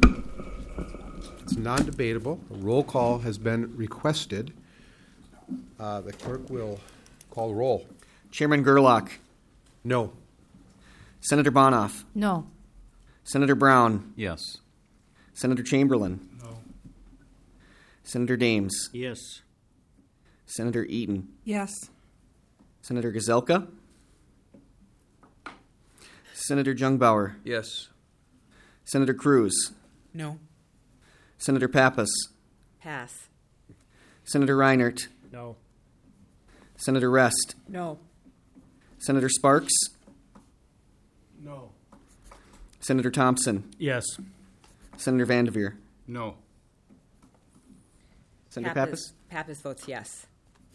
It's non-debatable. A roll call has been requested. Uh, the clerk will call the roll. Chairman Gerlach. No. Senator Bonoff. No. Senator Brown. Yes. Senator Chamberlain. No. Senator Dames. Yes. Senator Eaton. Yes. Senator Gazelka. Senator Jungbauer. Yes. Senator Cruz. No. Senator Pappas. Pass. Senator Reinert. No. Senator Rest. No. Senator Sparks. No. Senator Thompson. Yes. Senator Vanderveer. No. Senator Pappas. Pappas votes yes.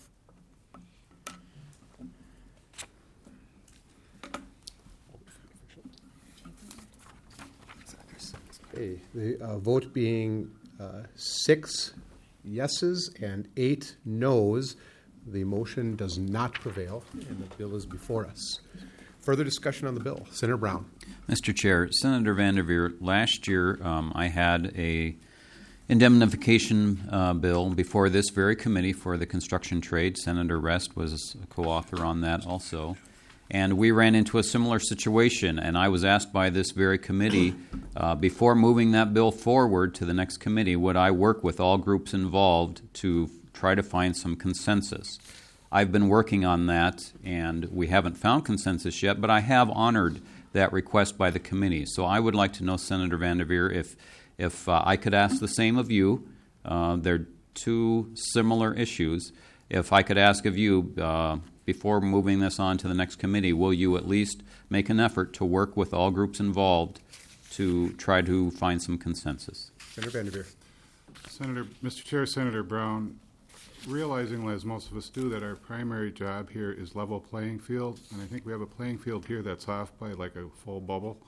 Okay, the uh, vote being uh, six yeses and eight noes, the motion does not prevail, and the bill is before us. Further discussion on the bill. Senator Brown. Mister Chair, Senator Vanderveer, last year um, I had a indemnification uh, bill before this very committee for the construction trade. Senator Rest was a co-author on that also. And we ran into a similar situation, and I was asked by this very committee, uh, before moving that bill forward to the next committee, would I work with all groups involved to try to find some consensus. I've been working on that, and we haven't found consensus yet, but I have honored that request by the committee. So I would like to know, Senator Vanderveer, if, if uh, I could ask the same of you. Uh, they're two similar issues. If I could ask of you, uh, before moving this on to the next committee, will you at least make an effort to work with all groups involved to try to find some consensus? Senator Vanderveer. Senator, Mister Chair, Senator Brown, realizing, as most of us do, that our primary job here is level playing field, and I think we have a playing field here that's off by like a full bubble,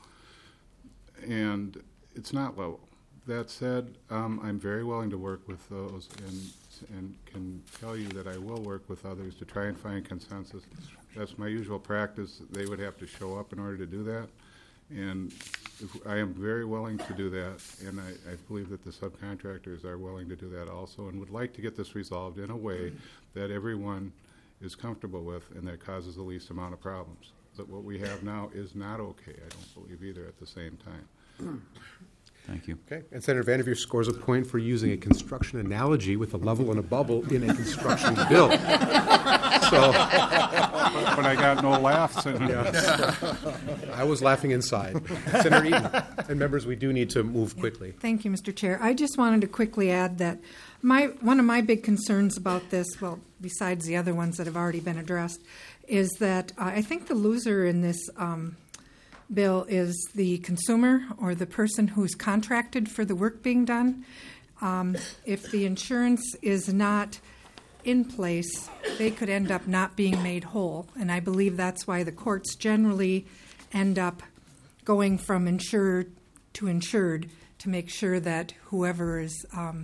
and it's not level. That said, um, I'm very willing to work with those and and can tell you that I will work with others to try and find consensus. That's my usual practice. They would have to show up in order to do that, and if, I am very willing to do that, and I, I believe that the subcontractors are willing to do that also, and would like to get this resolved in a way that everyone is comfortable with and that causes the least amount of problems. But what we have now is not okay, I don't believe either at the same time. Thank you. Okay, and Senator Vanderveer scores a point for using a construction analogy with a level and a bubble in a construction bill. So, but, but I got no laughs. Yes. I was laughing inside. Senator Eaton, and members, we do need to move quickly. Thank you, Mister Chair. I just wanted to quickly add that my one of my big concerns about this, well, besides the other ones that have already been addressed, is that uh, I think the loser in this um, bill is the consumer or the person who's contracted for the work being done. Um, if the insurance is not in place, they could end up not being made whole. And I believe that's why the courts generally end up going from insured to insured to make sure that whoever is um,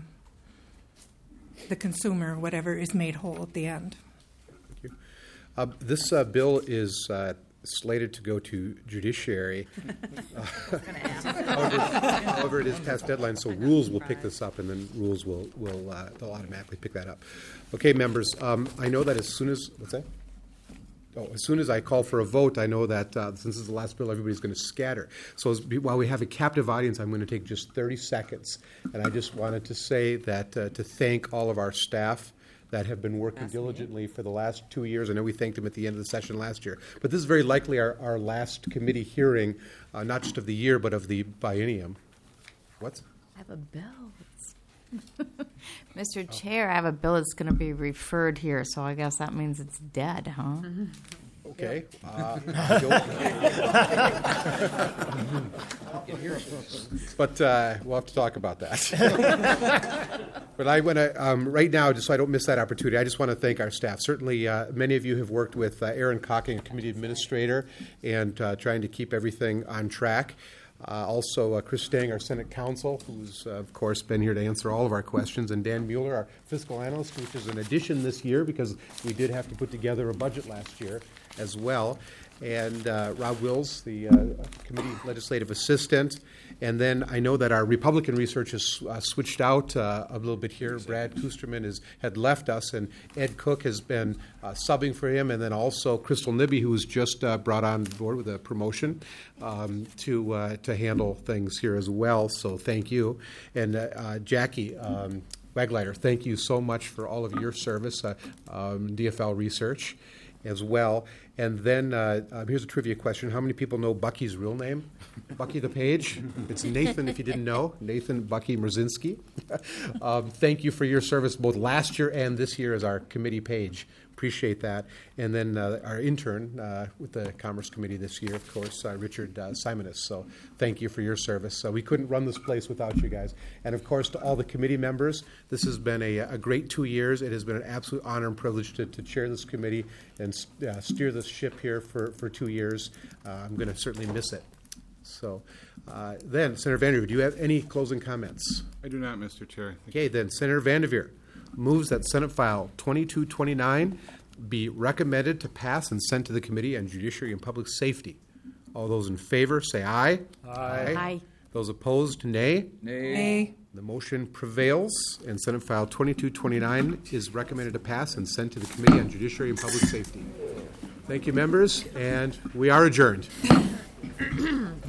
the consumer, whatever, is made whole at the end. Thank you. Uh, this uh, bill is uh, slated to go to judiciary. Uh, however, however, it is past deadline, so rules will pick this up, and then rules will will uh, they'll automatically pick that up. Okay, members. Um, I know that as soon as what's that? Oh, as soon as I call for a vote, I know that uh, since this is the last bill, everybody's going to scatter. So as, while we have a captive audience, I'm going to take just thirty seconds, and I just wanted to say that uh, to thank all of our staff that have been working diligently for the last two years. I know we thanked them at the end of the session last year. But this is very likely our, our last committee hearing, uh, not just of the year, but of the biennium. What? I have a bill. Mister Oh. Chair, I have a bill that's going to be referred here, so I guess that means it's dead, huh? Mm-hmm. Okay. Uh, but uh, we'll have to talk about that. But I want to, um, right now, just so I don't miss that opportunity, I just want to thank our staff. Certainly, uh, many of you have worked with uh, Aaron Cocking, a committee administrator, and uh, trying to keep everything on track. Uh, also, uh, Chris Stang, our Senate counsel, who's, uh, of course, been here to answer all of our questions, and Dan Mueller, our fiscal analyst, which is an addition this year because we did have to put together a budget last year as well, and uh, Rob Wills, the uh, committee legislative assistant. And then I know that our Republican research has uh, switched out uh, a little bit here. Brad Kusterman is, had left us, and Ed Cook has been uh, subbing for him, and then also Crystal Nibby, who was just uh, brought on board with a promotion um, to uh, to handle things here as well. So thank you. And uh, uh, Jackie um, Wagleiter, thank you so much for all of your service, uh, um, D F L research as well. And then uh, uh, here's a trivia question. How many people know Bucky's real name? Bucky the Page? It's Nathan, if you didn't know. Nathan Bucky Mrzinski. um, thank you for your service both last year and this year as our committee page. Appreciate that. And then uh, our intern uh, with the Commerce Committee this year, of course, uh, Richard uh, Simonis. So thank you for your service. Uh, we couldn't run this place without you guys. And, of course, to all the committee members, this has been a, a great two years. It has been an absolute honor and privilege to, to chair this committee and uh, steer this ship here for, for two years. Uh, I'm going to certainly miss it. So uh, then, Senator Vanderveer, do you have any closing comments? I do not, Mister Chair. Thank Okay, then Senator Vanderveer moves that Senate File twenty-two twenty-nine be recommended to pass and sent to the Committee on Judiciary and Public Safety. All those in favor say aye. Aye. Aye. Those opposed, nay. Nay. Nay. The motion prevails, and Senate File twenty-two twenty-nine is recommended to pass and sent to the Committee on Judiciary and Public Safety. Thank you, members, and we are adjourned.